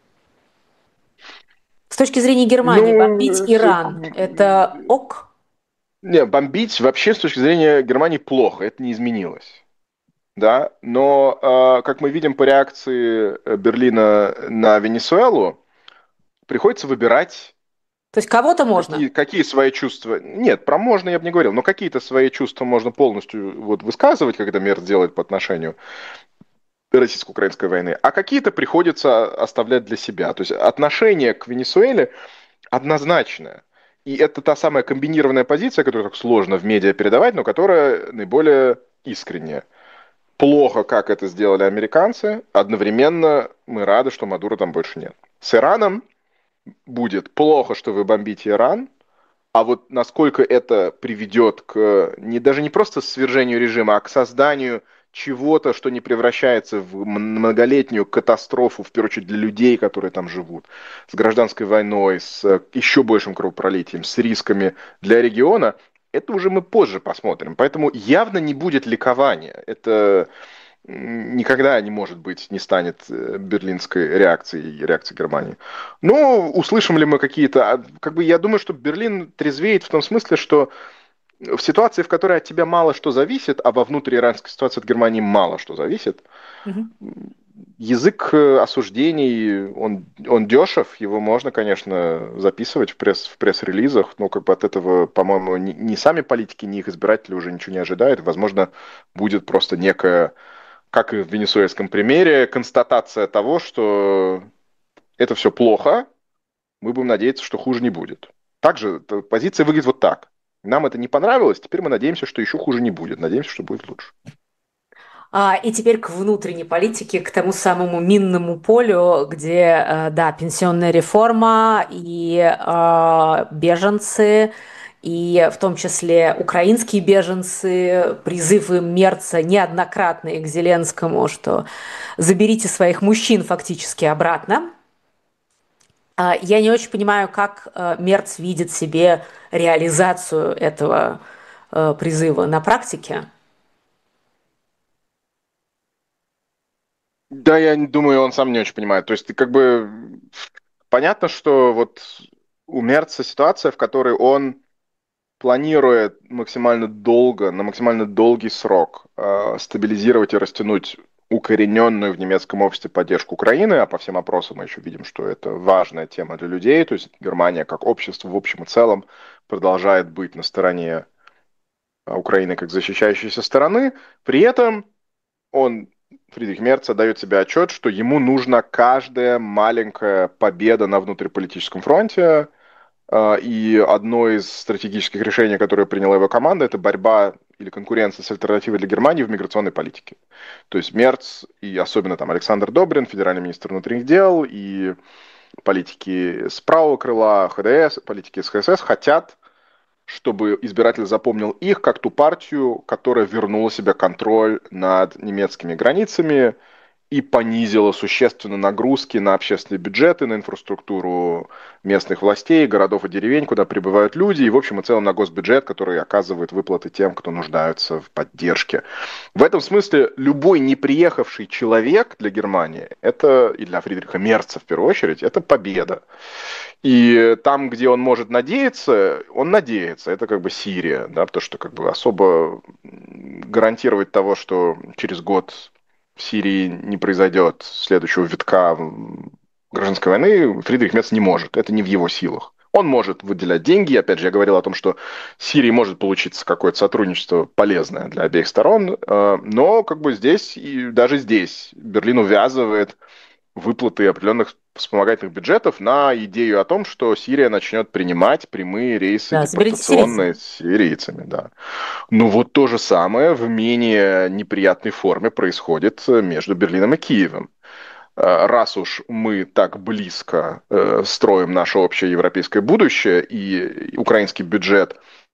С точки зрения Германии, бомбить Ну, Иран– это ок? не, бомбить вообще с точки зрения Германии плохо, это не изменилось. Да, но, э, как мы видим по реакции э, Берлина на Венесуэлу, приходится выбирать, То есть кого-то можно? какие, какие свои чувства. Нет, про можно я бы не говорил, но какие-то свои чувства можно полностью вот высказывать, когда Мерц делает по отношению к российско-украинской войны, а какие-то приходится оставлять для себя. То есть отношение к Венесуэле однозначное. И это та самая комбинированная позиция, которую так сложно в медиа передавать, но которая наиболее искренняя. Плохо, как это сделали американцы. Одновременно мы рады, что Мадуро там больше нет. С Ираном будет плохо, что вы бомбите Иран, а вот насколько это приведет к не, даже не просто свержению режима, а к созданию чего-то, что не превращается в многолетнюю катастрофу, в первую очередь для людей, которые там живут, с гражданской войной, с еще большим кровопролитием, с рисками для региона, это уже мы позже посмотрим. Поэтому явно не будет ликования. Это никогда не может быть, не станет э, берлинской реакцией, реакцией Германии. Но услышим ли мы какие-то... а, Как бы я думаю, что Берлин трезвеет в том смысле, что в ситуации, в которой от тебя мало что зависит, а во внутрииранской ситуации от Германии мало что зависит, Мгм. язык э, осуждений, он, он дешев, его можно, конечно, записывать в, пресс, в пресс-релизах, но как бы от этого, по-моему, ни, ни сами политики, ни их избиратели уже ничего не ожидают. Возможно, будет просто некая, как и в венесуэльском примере, констатация того, что это все плохо, мы будем надеяться, что хуже не будет. Также т- позиция выглядит вот так. Нам это не понравилось, теперь мы надеемся, что еще хуже не будет. Надеемся, что будет лучше. А, и теперь к внутренней политике, к тому самому минному полю, где, э, да, пенсионная реформа и э, беженцы, и в том числе украинские беженцы, призывы Мерца неоднократные к Зеленскому, что заберите своих мужчин фактически обратно. А, Я не очень понимаю, как э, Мерц видит себе реализацию этого э, призыва на практике. Да, я не думаю, он сам не очень понимает. То есть, ты как бы понятно, что вот у Мерца ситуация, в которой он планирует максимально долго, на максимально долгий срок э, стабилизировать и растянуть укорененную в немецком обществе поддержку Украины, а по всем опросам мы еще видим, что это важная тема для людей, то есть Германия как общество в общем и целом продолжает быть на стороне а, Украины как защищающейся стороны, при этом он, Фридрих Мерц, отдает себе отчет, что ему нужна каждая маленькая победа на внутриполитическом фронте, а, и одно из стратегических решений, которое приняла его команда, это борьба или конкуренция с альтернативой для Германии в миграционной политике. То есть Мерц и особенно там Александр Добрин, федеральный министр внутренних дел, и политики с правого крыла, ХДС, политики с ХСС хотят, чтобы избиратель запомнил их как ту партию, которая вернула себе контроль над немецкими границами и понизила существенно нагрузки на общественные бюджеты, на инфраструктуру местных властей, городов и деревень, куда прибывают люди, и в общем и целом на госбюджет, который оказывает выплаты тем, кто нуждается в поддержке. В этом смысле любой не приехавший человек для Германии, это и для Фридриха Мерца в первую очередь, это победа. И там, где он может надеяться, он надеется. Это как бы Сирия, да, потому что как бы особо гарантировать того, что через год в Сирии не произойдет следующего витка гражданской войны, Фридрих Мерц не может. Это не в его силах. Он может выделять деньги. Опять же, я говорил о том, что в Сирии может получиться какое-то сотрудничество полезное для обеих сторон, э, но как бы здесь, и даже здесь Берлин увязывает выплаты определенных вспомогательных бюджетов на идею о том, что Сирия начнет принимать прямые рейсы Да, заберите сирийцев. депортационные с сирийцами, да. Ну вот то же самое в менее неприятной форме происходит между Берлином и Киевом. Э, Раз уж мы так близко э, строим наше общее европейское будущее, и украинский бюджет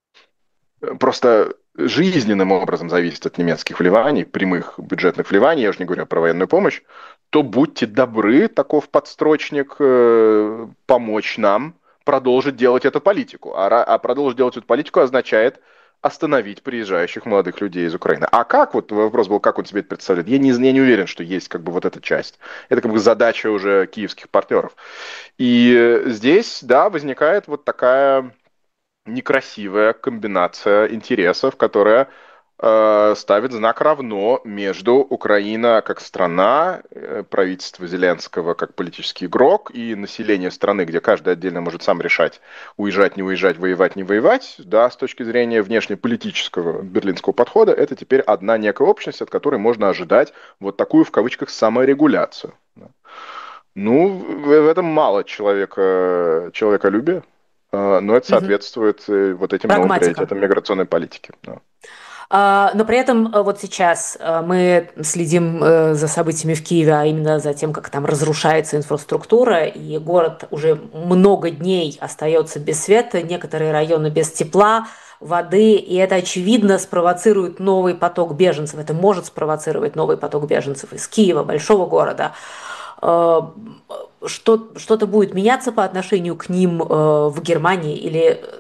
просто жизненным образом зависит от немецких вливаний, прямых бюджетных вливаний, я уже не говорю про военную помощь, то будьте добры, таков подстрочник, э, помочь нам продолжить делать эту политику. А, а продолжить делать эту политику означает остановить приезжающих молодых людей из Украины. А как, вот вопрос был, как он себе это представляет, я не, я не уверен, что есть как бы вот эта часть. Это как бы задача уже киевских партнеров. И здесь, да, возникает вот такая некрасивая комбинация интересов, которая э, ставит знак равно между Украина как страна, э, правительство Зеленского как политический игрок и население страны, где каждый отдельно может сам решать, уезжать, не уезжать, воевать, не воевать, да, с точки зрения внешнеполитического берлинского подхода, это теперь одна некая общность, от которой можно ожидать вот такую, в кавычках, саморегуляцию. Да. Ну, в в этом мало человека, человеколюбия, а, но это Мгм. соответствует э, вот этим новым Прагматика. приоритетам миграционной политики. Да. А, Но при этом э, вот сейчас э, мы следим э, за событиями в Киеве, а именно за тем, как там разрушается инфраструктура, и город уже много дней остается без света, некоторые районы без тепла, воды, и это, очевидно, спровоцирует новый поток беженцев. Это может спровоцировать новый поток беженцев из Киева, большого города. Э, Что, что-то будет меняться по отношению к ним э, в Германии или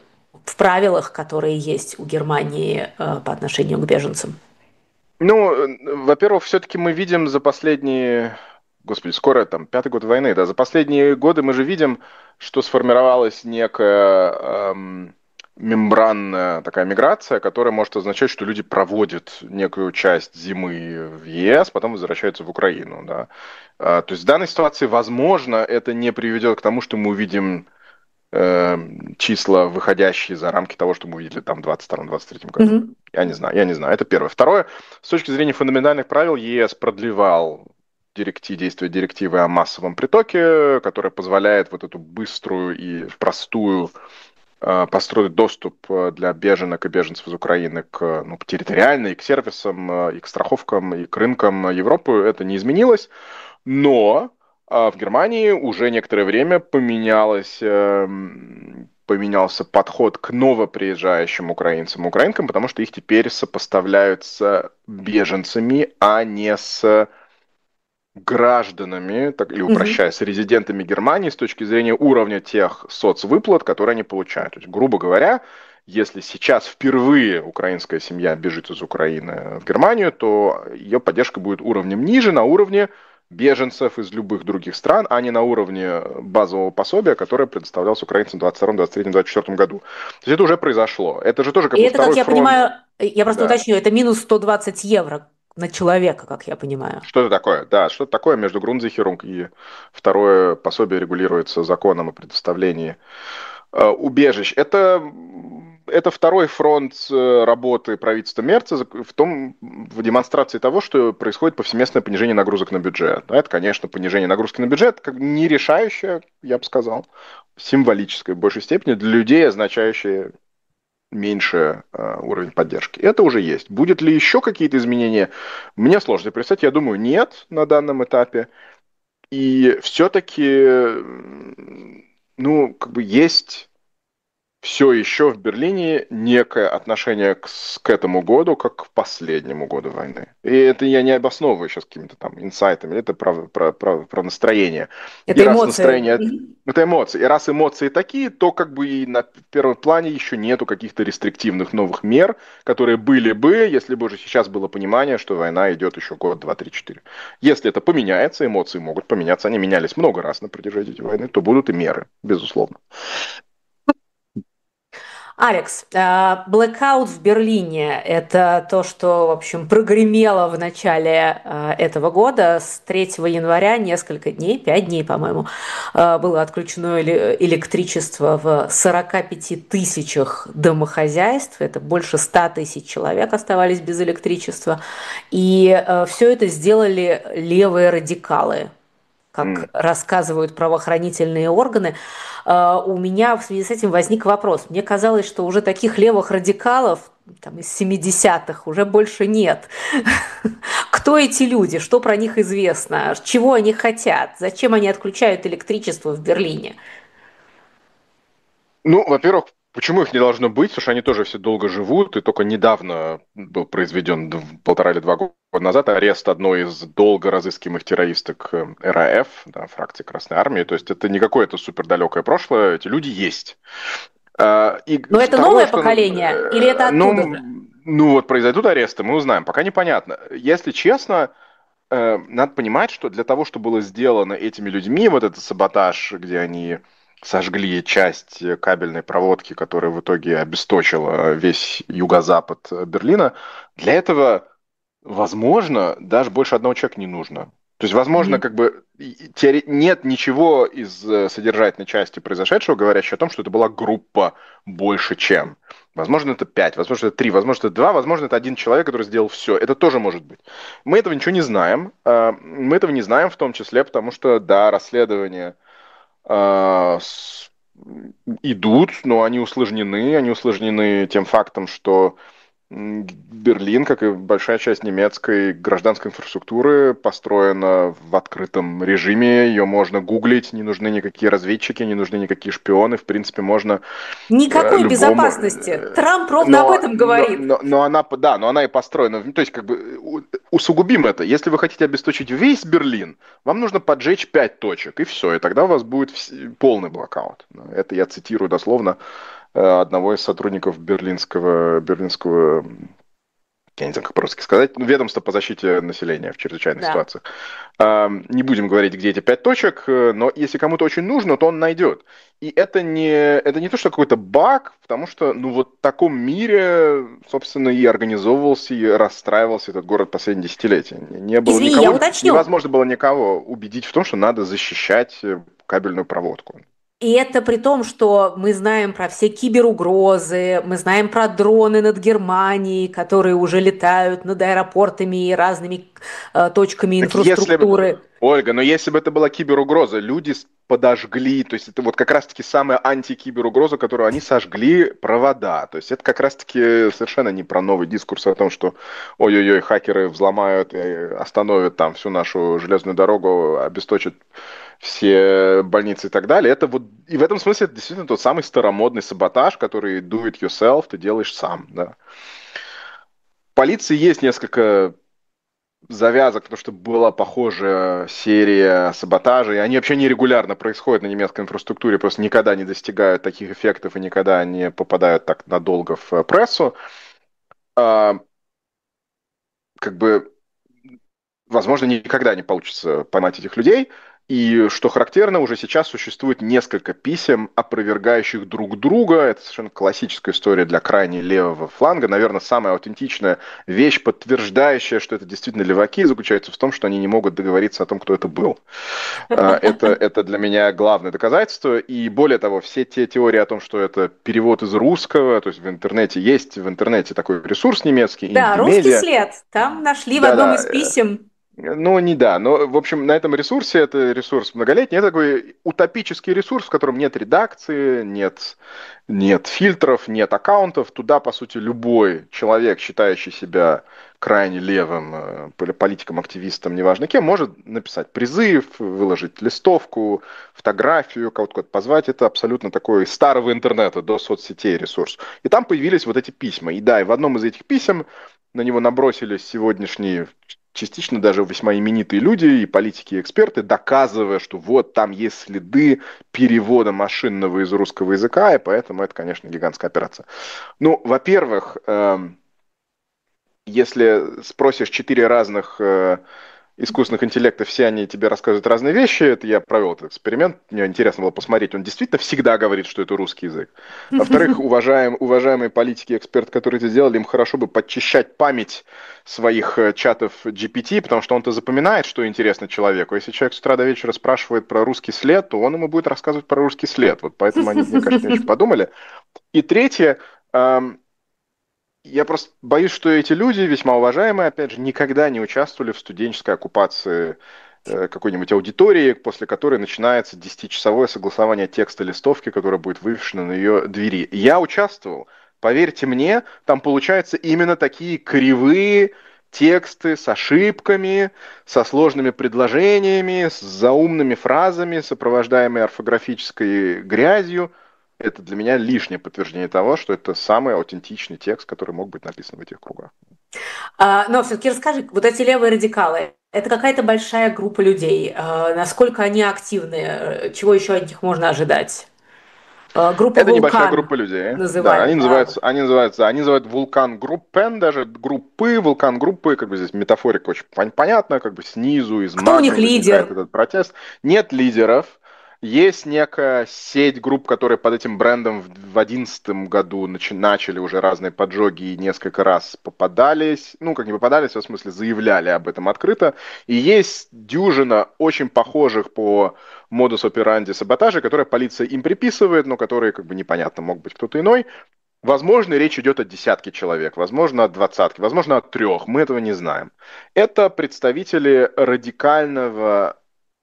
в правилах, которые есть у Германии э, по отношению к беженцам? Ну, э, во-первых, все-таки мы видим за последние, господи, скоро там пятый год войны, да, за последние годы мы же видим, что сформировалась некая эм, мембранная такая миграция, которая может означать, что люди проводят некую часть зимы в ЕС, потом возвращаются в Украину, да. А, то есть в данной ситуации, возможно, это не приведет к тому, что мы увидим э, числа, выходящие за рамки того, что мы увидели там в двадцать втором двадцать третьем году. Мгм. Я не знаю, я не знаю. Это первое. Второе, с точки зрения фундаментальных правил, ЕС продлевал директи- действие директивы о массовом притоке, которая позволяет вот эту быструю и простую э, построить доступ э, для беженок и беженцев из Украины к, ну, к территориальной, и к сервисам, э, и к страховкам, и к рынкам Европы. Это не изменилось. Но а, в Германии уже некоторое время поменялось, эм, поменялся подход к новоприезжающим украинцам и украинкам, потому что их теперь сопоставляют с беженцами, а не с гражданами, так, или Мгм. упрощая, с резидентами Германии с точки зрения уровня тех соцвыплат, которые они получают. То есть, грубо говоря, если сейчас впервые украинская семья бежит из Украины в Германию, то ее поддержка будет уровнем ниже, на уровне беженцев из любых других стран, а не на уровне базового пособия, которое предоставлялось украинцам в двадцать втором, двадцать третьем, двадцать четвертом году. То есть это уже произошло. Это же тоже как И бы это, как второй я фронт. понимаю, я просто Да. уточню, это минус сто двадцать евро на человека, как я понимаю. Что-то такое, да, что-то такое между Грунзихерунг и второе пособие регулируется законом о предоставлении э, убежищ. Это, это второй фронт э, работы правительства Мерца в том, в демонстрации того, что происходит повсеместное понижение нагрузок на бюджет. Да, это, конечно, понижение нагрузки на бюджет, как бы не решающее, я бы сказал, символическое в большей степени для людей, означающее меньше э, уровень поддержки. Это уже есть. Будет ли еще какие-то изменения? Мне сложно представить. Я думаю, нет на данном этапе. И все-таки, ну, как бы есть все еще в Берлине некое отношение к, с- к этому году, как к последнему году войны. И это я не обосновываю сейчас какими-то там инсайтами, это про, про, про, про настроение. И Это раз эмоции. настроение, Мгм. это эмоции, и раз эмоции такие, то как бы и на первом плане еще нету каких-то рестриктивных новых мер, которые были бы, если бы уже сейчас было понимание, что война идет еще год, два, три, четыре. Если это поменяется, эмоции могут поменяться, они менялись много раз на протяжении этой войны, то будут и меры, безусловно. Алекс, а, blackout в Берлине– это то, что, в общем, прогремело в начале а, этого года. С третьего января несколько дней, пять дней, по-моему, а, было отключено эле- электричество в сорока пяти тысячах домохозяйств. Это больше ста тысяч человек оставались без электричества. И все это сделали левые радикалы, как М. рассказывают правоохранительные органы. Э, у меня в связи с этим возник вопрос. Мне казалось, что уже таких левых радикалов там, из семидесятых уже больше нет. Кто эти люди? Что про них известно? Чего они хотят? Зачем они отключают электричество в Берлине? Ну, во-первых, почему их не должно быть? Потому что они тоже все долго живут, и только недавно был произведен д- полтора или два года назад арест одной из долго разыскиваемых террористок э, эр а эф, да, фракции Красной Армии. То есть это не какое-то супер далекое прошлое, эти люди есть. А, И Но это второе, новое что, ну, поколение или это э, оттуда же? ну, ну вот произойдут аресты, мы узнаем, пока непонятно. Если честно, э, надо понимать, что для того, что было сделано этими людьми, вот этот саботаж, где они сожгли часть кабельной проводки, которая в итоге обесточила весь юго-запад Берлина, для этого, возможно, даже больше одного человека не нужно. То есть, возможно, Мгм. как бы и- теоре- нет ничего из э, содержательной части произошедшего, говорящего о том, что это была группа больше, чем. Возможно, это пять, возможно, это три, возможно, это два, возможно, это один человек, который сделал все. Это тоже может быть. Мы этого ничего не знаем. А, Мы этого не знаем в том числе, потому что, да, расследования а, с- идут, но они усложнены. Они усложнены тем фактом, что м, Берлин, как и большая часть немецкой гражданской инфраструктуры, построена в открытом режиме. Ее можно гуглить, не нужны никакие разведчики, не нужны никакие шпионы. В принципе, можно э, Никакой любому. безопасности. э, Трамп ровно об Но, этом но, говорит. но, но она, да, но она и построена. Ну, то есть, как бы, у- усугубим это. Если вы хотите обесточить весь Берлин, вам нужно поджечь пять точек, и все. И тогда у вас будет вс- полный блокаут. Это я цитирую дословно одного из сотрудников берлинского, берлинского, я не знаю, как по-русски сказать, ну, ведомства по защите населения в чрезвычайных Да. ситуациях. А, Не будем говорить, где эти пять точек, э, но если кому-то очень нужно, то он найдет. И это не, это не то, что какой-то баг, потому что, ну, вот в таком мире, собственно, и организовывался, и расстраивался этот город последние десятилетия. Не было Извини, я никого, уточню. невозможно было никого убедить в том, что надо защищать э, кабельную проводку. И это при том, что мы знаем про все киберугрозы, мы знаем про дроны над Германией, которые уже летают над аэропортами и разными э, точками Так если бы, инфраструктуры. Ольга, но если бы это была киберугроза, люди с- подожгли, то есть это вот как раз-таки самая антикиберугроза, которую они сожгли провода. То есть это как раз-таки совершенно не про новый дискурс о том, что ой-ой-ой, хакеры взломают и остановят там всю нашу железную дорогу, обесточат все больницы и так далее. Это вот, и в этом смысле это действительно тот самый старомодный саботаж, который do it yourself, ты делаешь сам, да. В полиции есть несколько завязок, потому что была похожая серия саботажей. Они вообще нерегулярно происходят на немецкой инфраструктуре, просто никогда не достигают таких эффектов и никогда не попадают так надолго в э, прессу. А, как бы возможно, никогда не получится поймать этих людей. И что характерно, уже сейчас существует несколько писем, опровергающих друг друга. Это совершенно классическая история для крайне левого фланга. Наверное, самая аутентичная вещь, подтверждающая, что это действительно леваки, заключается в том, что они не могут договориться о том, кто это был. А, Это, это для меня главное доказательство. И более того, все те теории о том, что это перевод из русского, то есть в интернете есть в интернете такой ресурс немецкий, Да, русский Инди-медиа. след. Там нашли в одном из Да-да, писем. ну, не да, но, в общем, на этом ресурсе, это ресурс многолетний, это такой утопический ресурс, в котором нет редакции, нет, нет фильтров, нет аккаунтов. Туда, по сути, любой человек, считающий себя крайне левым э, политиком, активистом, неважно кем, может написать призыв, выложить листовку, фотографию, кого-то куда-то позвать. Это абсолютно такой из старого интернета, до соцсетей ресурс. И там появились вот эти письма. И да, и в одном из этих писем на него набросились сегодняшние частично даже весьма именитые люди и политики, и эксперты, доказывая, что вот там есть следы перевода машинного из русского языка, и поэтому это, конечно, гигантская операция. Ну, во-первых, эм, если спросишь четыре разных э, искусственных интеллектов, все они тебе рассказывают разные вещи. Это я провел этот эксперимент. Мне интересно было посмотреть. Он действительно всегда говорит, что это русский язык. Во-вторых, уважаем, уважаемые политики и эксперты, которые это сделали, им хорошо бы подчищать память своих э, чатов джи пи ти, потому что он-то запоминает, что интересно человеку. Если человек с утра до вечера спрашивает про русский след, то он ему будет рассказывать про русский след. Вот поэтому они, мне кажется, не очень подумали. И третье, эм, я просто боюсь, что эти люди, весьма уважаемые, опять же, никогда не участвовали в студенческой оккупации э, какой-нибудь аудитории, после которой начинается десятичасовое согласование текста листовки, которая будет вывешена на ее двери. Я участвовал. Поверьте мне, там получаются именно такие кривые тексты с ошибками, со сложными предложениями, с заумными фразами, сопровождаемые орфографической грязью. Это для меня лишнее подтверждение того, что это самый аутентичный текст, который мог быть написан в этих кругах. А, но все-таки расскажи, вот эти левые радикалы, это какая-то большая группа людей. А, насколько они активны? Э, Чего еще от них можно ожидать? А, группа Это небольшая «Вулкан» группа людей. Да, они называют. А, называются, они называются, они называют вулкан группен, даже группы, вулкан группы, как бы здесь метафорика очень пон- понятна, как бы снизу из кто у них магмы возникает лидер? этот протест. Нет лидеров. Есть некая сеть групп, которые под этим брендом в две тысячи одиннадцатом году начи- начали уже разные поджоги и несколько раз попадались, ну, как не попадались, в смысле заявляли об этом открыто. И есть дюжина очень похожих по модус операнди саботажа, которые полиция им приписывает, но которые, как бы, непонятно, мог быть кто-то иной. Возможно, речь идет о десятке человек, возможно, о двадцатке, возможно, о трех, мы этого не знаем. Это представители радикального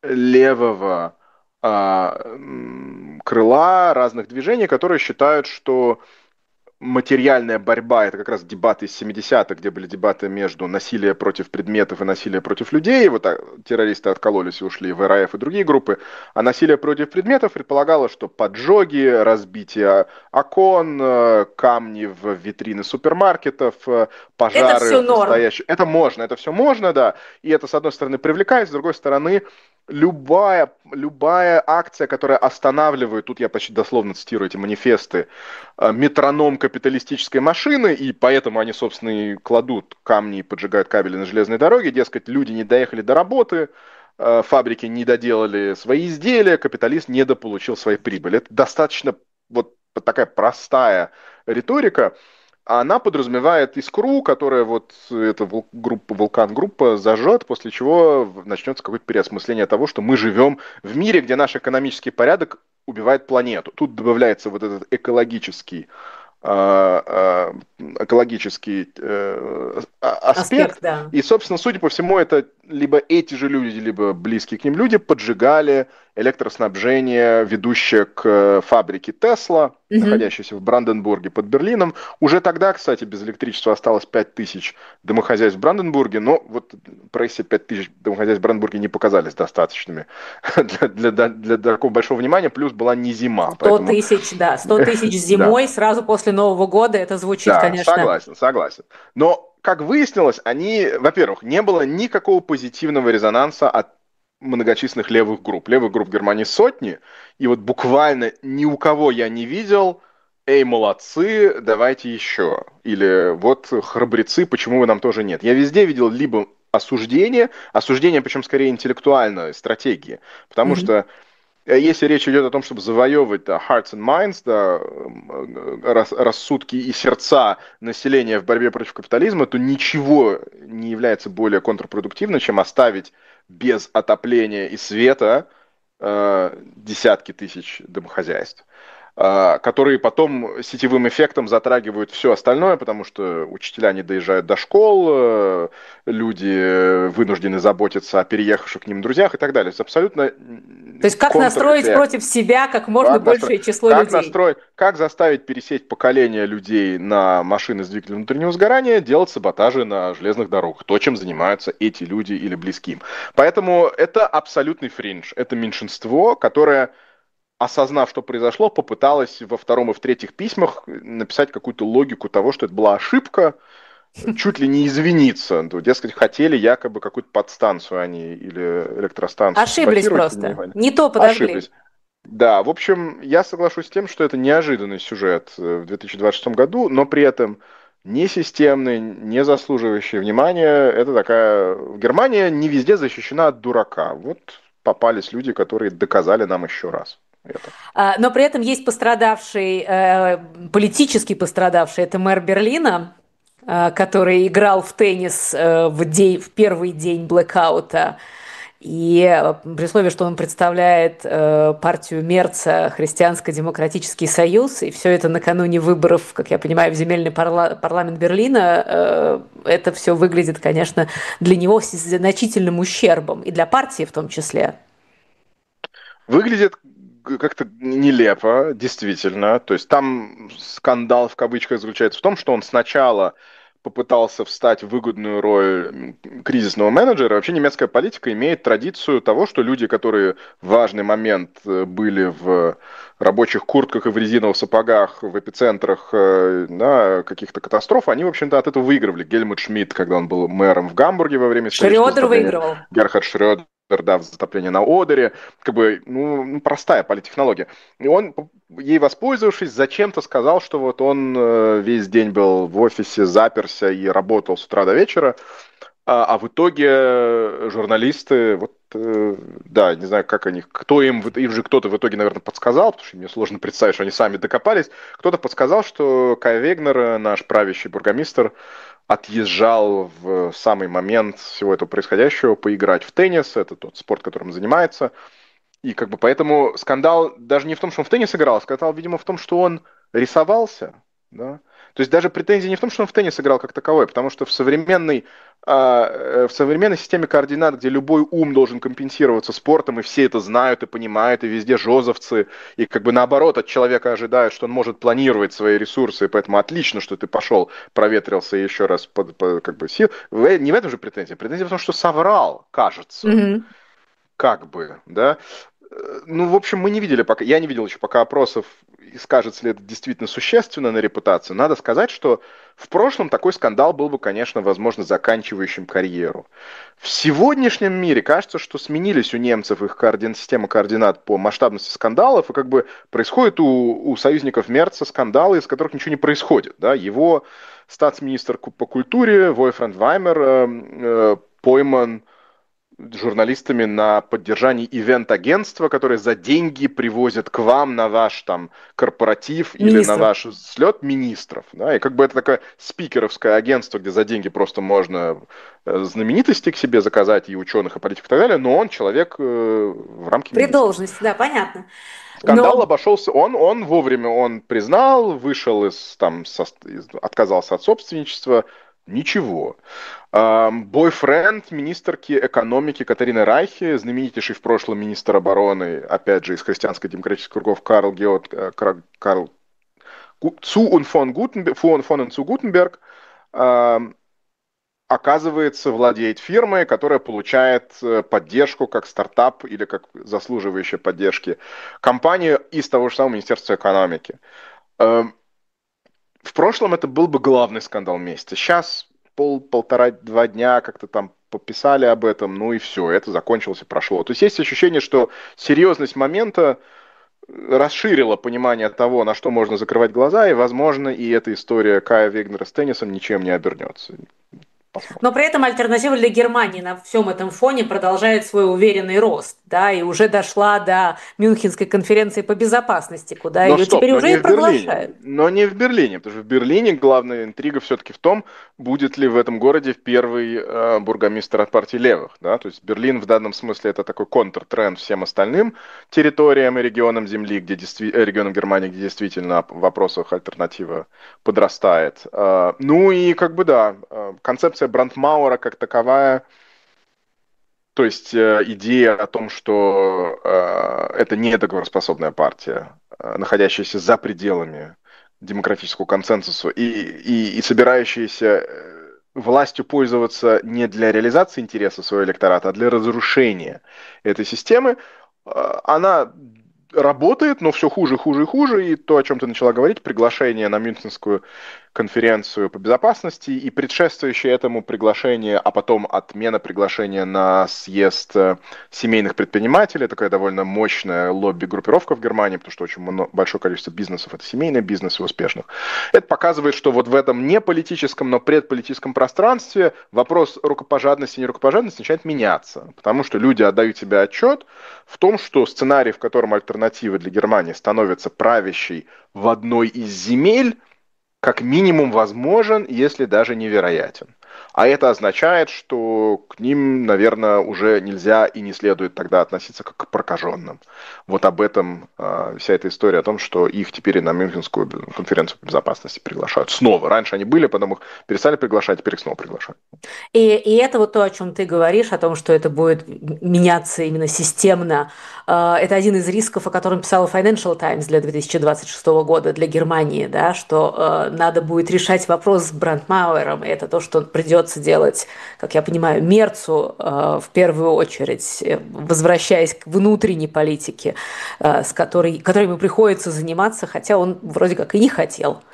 левого а, м, крыла разных движений, которые считают, что материальная борьба — это как раз дебаты из семидесятых, где были дебаты между насилие против предметов и насилие против людей. Вот так, террористы откололись и ушли в эр а эф и другие группы. А насилие против предметов предполагало, что поджоги, разбитие окон, э, камни в витрины супермаркетов, э, Это пожары все в норм. настоящем... Это можно, это все можно, да. И это, с одной стороны, привлекает, с другой стороны, любая, любая акция, которая останавливает, тут я почти дословно цитирую эти манифесты, э, метроном капиталистической машины, и поэтому они, собственно, и кладут камни и поджигают кабели на железной дороге, дескать, люди не доехали до работы, э, фабрики не доделали свои изделия, капиталист недополучил свои прибыли. Это достаточно вот такая простая риторика, она подразумевает искру, которая вот эта вул- группа, вулкан-группа зажжет, после чего начнется какое-то переосмысление того, что мы живем в мире, где наш экономический порядок убивает планету. Тут добавляется вот этот экологический а, а, экологический э, а- Аспект, аспект. да. И, собственно, судя по всему, это либо эти же люди, либо близкие к ним люди поджигали электроснабжение, ведущее к фабрике Тесла, Мгм. находящейся в Бранденбурге под Берлином. Уже тогда, кстати, без электричества осталось пять тысяч домохозяйств в Бранденбурге, но вот прессе пять тысяч домохозяйств в Бранденбурге не показались достаточными для, для, для, для такого большого внимания, плюс была не зима, Сто поэтому тысяч, да, сто тысяч да. зимой сразу после Нового года, это звучит, Да, конечно. согласен, согласен. Но, как выяснилось, они, во-первых, не было никакого позитивного резонанса от многочисленных левых групп. Левых групп в Германии сотни, и вот буквально ни у кого я не видел, эй, молодцы, давайте еще. Или вот храбрецы, почему вы нам тоже нет. Я везде видел либо осуждение, осуждение, причем скорее интеллектуальной стратегии, потому Мгм. что э, если речь идет о том, чтобы завоевывать да, hearts and minds, да, э, рас- рассудки и сердца населения в борьбе против капитализма, то ничего не является более контрпродуктивным, чем оставить без отопления и света э, десятки тысяч домохозяйств, э, которые потом сетевым эффектом затрагивают все остальное, потому что учителя не доезжают до школ, э, люди вынуждены заботиться о переехавших к ним друзьях и так далее. Это абсолютно То есть как настроить контрэффект. против себя как можно Как, настро... большее число как людей? настроить, как заставить пересесть поколение людей на машины с двигателем внутреннего сгорания, делать саботажи на железных дорогах. То, чем занимаются эти люди или близким. Поэтому это абсолютный фриндж. Это меньшинство, которое, осознав, что произошло, попыталось во втором и в третьих письмах написать какую-то логику того, что это была ошибка, чуть ли не извиниться. Ну, дескать, хотели якобы какую-то подстанцию они или электростанцию Ошиблись саботировать, тем не просто. менее. Не то подожгли. Ошиблись. Да, в общем, я соглашусь с тем, что это неожиданный сюжет э, в две тысячи двадцать шестом году, но при этом не системный, не заслуживающий внимания. Это такая... Германия не везде защищена от дурака. Вот попались люди, которые доказали нам еще раз это. А, Но при этом есть пострадавший, э, политически пострадавший, это мэр Берлина, э, который играл в теннис э, в день, в первый день блэкаута. И э, при условии, что он представляет э, партию Мерца, Христианско-демократический союз, и все это накануне выборов, как я понимаю, в земельный парла- парламент Берлина, э, это все выглядит, конечно, для него с значительным ущербом, и для партии в том числе. Выглядит г- как-то нелепо, действительно. То есть там скандал в кавычках заключается в том, что он сначала попытался встать в выгодную роль м, кризисного менеджера. Вообще немецкая политика имеет традицию того, что люди, которые в важный момент э, были в рабочих куртках и в резиновых сапогах в эпицентрах э, да, каких-то катастроф, они, в общем-то, от этого выигрывали. Гельмут Шмидт, когда он был мэром в Гамбурге во время исторического Шредер затопления, выигрывал. Герхард Шрёдер, да, в затопление на Одере, как бы, ну, ну, простая политтехнология. И он, ей воспользовавшись, зачем-то сказал, что вот он э, весь день был в офисе, заперся и работал с утра до вечера, а, а в итоге журналисты, вот, э, да, не знаю, как они, кто им, в- им же кто-то в итоге, наверное, подсказал, потому что мне сложно представить, что они сами докопались, кто-то подсказал, что Кай Вегнер, э, наш правящий бургомистр, отъезжал в самый момент всего этого происходящего поиграть в теннис, это тот спорт, которым он занимается, и как бы поэтому скандал даже не в том, что он в теннис играл, а скандал, видимо, в том, что он рисовался, да. То есть даже претензия не в том, что он в теннис играл как таковой, потому что в современной, а, э, в современной системе координат, где любой ум должен компенсироваться спортом, и все это знают и понимают, и везде жозовцы, и как бы наоборот от человека ожидают, что он может планировать свои ресурсы, и поэтому отлично, что ты пошел, проветрился и еще раз под, под- как бы сил. В- Не в этом же претензия. Претензия в том, что соврал, кажется, Мгм. как бы, да. ну, в общем, мы не видели пока, я не видел еще пока опросов, и скажется ли это действительно существенно на репутацию. Надо сказать, что в прошлом такой скандал был бы, конечно, возможно, заканчивающим карьеру. В сегодняшнем мире кажется, что сменились у немцев их координ... система координат по масштабности скандалов, и как бы происходит у, у союзников Мерца скандалы, из которых ничего не происходит. Да? Его статс-министр по культуре Вольфранг Ваймер э, э, пойман журналистами на поддержании ивент-агентства, которое за деньги привозит к вам на ваш там корпоратив или на Министров. ваш слет министров. Да? И как бы это такое спикеровское агентство, где за деньги просто можно э, знаменитости к себе заказать, и ученых, и политиков, и так далее, но он человек э, в рамке При министра. должности, да, понятно. Скандал Но обошелся, он, он вовремя, он признал, вышел из, там, со, из- отказался от собственничества, ничего. Ам, бойфренд министрки экономики Катарины Райхи, знаменитейший в прошлом министр обороны, опять же, из христианско-демократических кругов Карл Георг, э, Кра- Карл Гу- Цу und фон Гутенберг, фон, фон und Цу Гутенберг, ам, оказывается, владеет фирмой, которая получает э, поддержку как стартап или как заслуживающая поддержки компания из того же самого Министерства экономики. Эм, В прошлом это был бы главный скандал месяца. Сейчас пол, полтора-два дня как-то там пописали об этом, ну и все, это закончилось и прошло. То есть есть ощущение, что серьезность момента расширила понимание того, на что можно закрывать глаза, и, возможно, и эта история Кая Вегнера с теннисом ничем не обернется. Посмотрим. Но при этом альтернатива для Германии на всем этом фоне продолжает свой уверенный рост, да, и уже дошла до Мюнхенской конференции по безопасности, куда Но ее стоп, теперь но уже и не в Берлине. проглашают. Но не в Берлине, потому что в Берлине главная интрига все-таки в том, будет ли в этом городе первый э, бургомистр от партии левых. Да? То есть Берлин в данном смысле это такой контртренд всем остальным территориям и регионам Земли, где действи- э, регионам Германии, где действительно в вопросах альтернатива подрастает. Э, ну и как бы да, э, концепция Брандмауэра как таковая. То есть э, идея о том, что э, это не договороспособная партия, э, находящаяся за пределами демократического консенсуса и, и, и собирающаяся э, властью пользоваться не для реализации интересов своего электората, а для разрушения этой системы, э, она работает, но все хуже, хуже и хуже. И то, о чем ты начала говорить, приглашение на Мюнхенскую конференцию по безопасности и предшествующее этому приглашение, а потом отмена приглашения на съезд э, семейных предпринимателей, такая довольно мощная лобби-группировка в Германии, потому что очень много, большое количество бизнесов это семейные бизнесы успешных. Это показывает, что вот в этом не политическом, но предполитическом пространстве вопрос рукопожатности и нерукопожатности начинает меняться, потому что люди отдают себе отчет в том, что сценарий, в котором альтернатива для Германии становится правящей в одной из земель, как минимум возможен, если даже невероятен. А это означает, что к ним, наверное, уже нельзя и не следует тогда относиться как к прокаженным. Вот об этом э, вся эта история о том, что их теперь и на Мюнхенскую конференцию по безопасности приглашают. Снова. Раньше они были, потом их перестали приглашать, теперь их снова приглашают. И, и это вот то, о чем ты говоришь, о том, что это будет меняться именно системно. Э, Это один из рисков, о котором писала Financial Times для две тысячи двадцать шестого года для Германии, да, что э, надо будет решать вопрос с Брандмауэром, и это то, что придется делать, как я понимаю, Мерцу э, в первую очередь, э, возвращаясь к внутренней политике, э, с которой, которой ему приходится заниматься, хотя он вроде как и не хотел.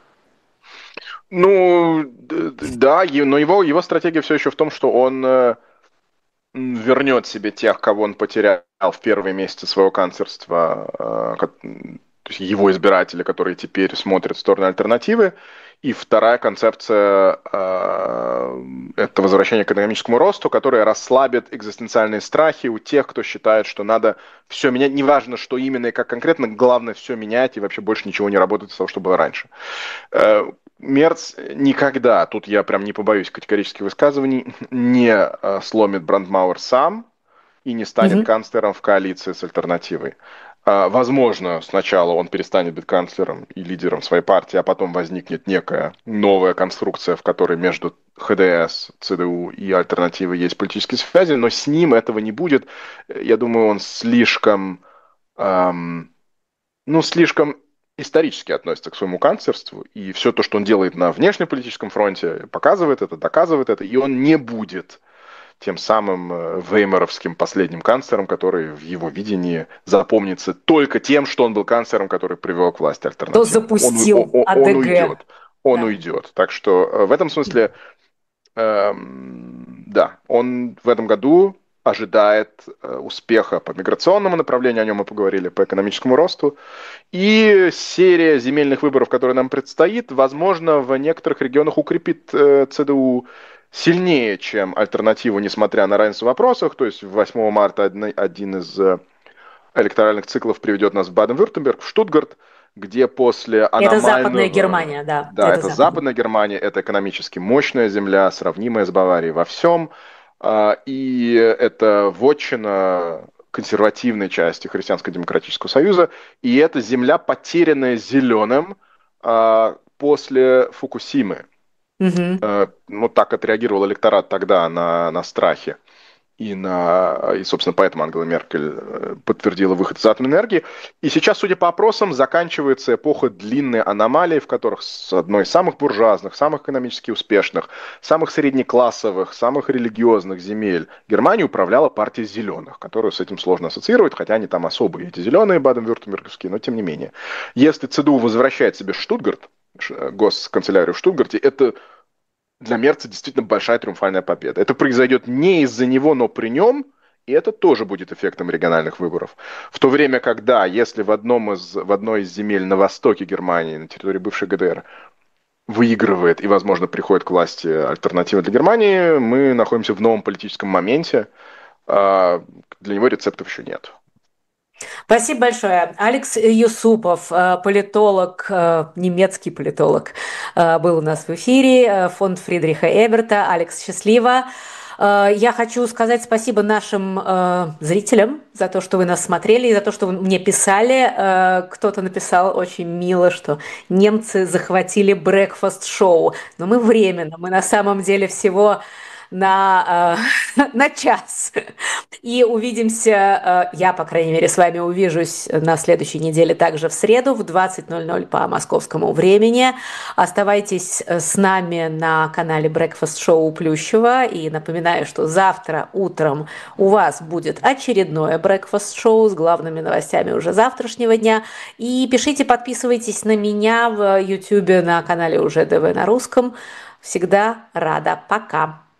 Ну, д- д- да, е- но его, его стратегия все еще в том, что он э, м, вернет себе тех, кого он потерял в первые месяцы своего канцлерства, э, ко- м, то есть его избиратели, которые теперь смотрят в сторону альтернативы. И вторая концепция э, это возвращение к экономическому росту, которая расслабит экзистенциальные страхи у тех, кто считает, что надо все менять, неважно, что именно и как конкретно, главное все менять и вообще больше ничего не работает из того, что было раньше. Э, Мерц никогда, тут я прям не побоюсь категорических высказываний, не э, сломит Брандмауэр сам и не станет Мгм. канцлером в коалиции с альтернативой. А, Возможно, сначала он перестанет быть канцлером и лидером своей партии, а потом возникнет некая новая конструкция, в которой между ха дэ эс, цэ дэ у и альтернативой есть политические связи, но с ним этого не будет. Я думаю, он слишком эм, ну, слишком исторически относится к своему канцлерству, и все то, что он делает на внешнеполитическом фронте, показывает это, доказывает это, и он не будет тем самым э, веймаровским последним канцлером, который в его видении запомнится только тем, что он был канцлером, который привел к власти Кто альтернативу. Он, у- запустил о- он АДГ. уйдет. Он Да. уйдет. Так что э, в этом смысле, эм, да, он в этом году ожидает э, успеха по миграционному направлению, о нем мы поговорили, по экономическому росту. И серия земельных выборов, которые нам предстоит, возможно, в некоторых регионах укрепит э, ЦДУ сильнее, чем альтернативу, несмотря на разницу в вопросах. То есть восьмого марта один, один из э, электоральных циклов приведет нас в Баден-Вюртемберг, в Штутгарт, где после Это Западная аномального... Германия, да. Да, Это это Западная. Западная Германия, это экономически мощная земля, сравнимая с Баварией во всем. А, И это вотчина консервативной части Христианско-демократического союза, и это земля, потерянная зеленым а, после Фукусимы. Мгм. Э, Ну, так отреагировал электорат тогда на, на страхе. И, на, и, собственно, поэтому Ангела Меркель э, подтвердила выход из атомной энергии. И сейчас, судя по опросам, заканчивается эпоха длинной аномалии, в которых с одной из самых буржуазных, самых экономически успешных, самых среднеклассовых, самых религиозных земель Германии управляла партия зеленых, которую с этим сложно ассоциировать, хотя они там особые, эти зеленые баден-вюртемберговские, но тем не менее. Если ЦДУ возвращает себе Штутгарт, ш- госканцелярию в Штутгарте, это для Мерца действительно большая триумфальная победа. Это произойдет не из-за него, но при нем, и это тоже будет эффектом региональных выборов. В то время, когда, если в, одном из, в одной из земель на востоке Германии, на территории бывшей ГДР, выигрывает и, возможно, приходит к власти альтернатива для Германии, мы находимся в новом политическом моменте. А, Для него рецептов еще нет. Спасибо большое. Алекс Юсупов, э, политолог, э, немецкий политолог, э, был у нас в эфире. э, Фонд Фридриха Эберта. Алекс, счастливо. Э, Я хочу сказать спасибо нашим э, зрителям за то, что вы нас смотрели, и за то, что вы мне писали. Э, Кто-то написал очень мило, что немцы захватили брекфаст-шоу. Но мы временно, мы на самом деле всего на, э, на час. И увидимся, э, я, по крайней мере, с вами увижусь на следующей неделе также в среду в двадцать ноль ноль по московскому времени. Оставайтесь э, с нами на канале Breakfast Show Плющева. И напоминаю, что завтра утром у вас будет очередное Breakfast Show с главными новостями уже завтрашнего дня. И пишите, подписывайтесь на меня в YouTube на канале уже ДВ на русском. Всегда рада. Пока.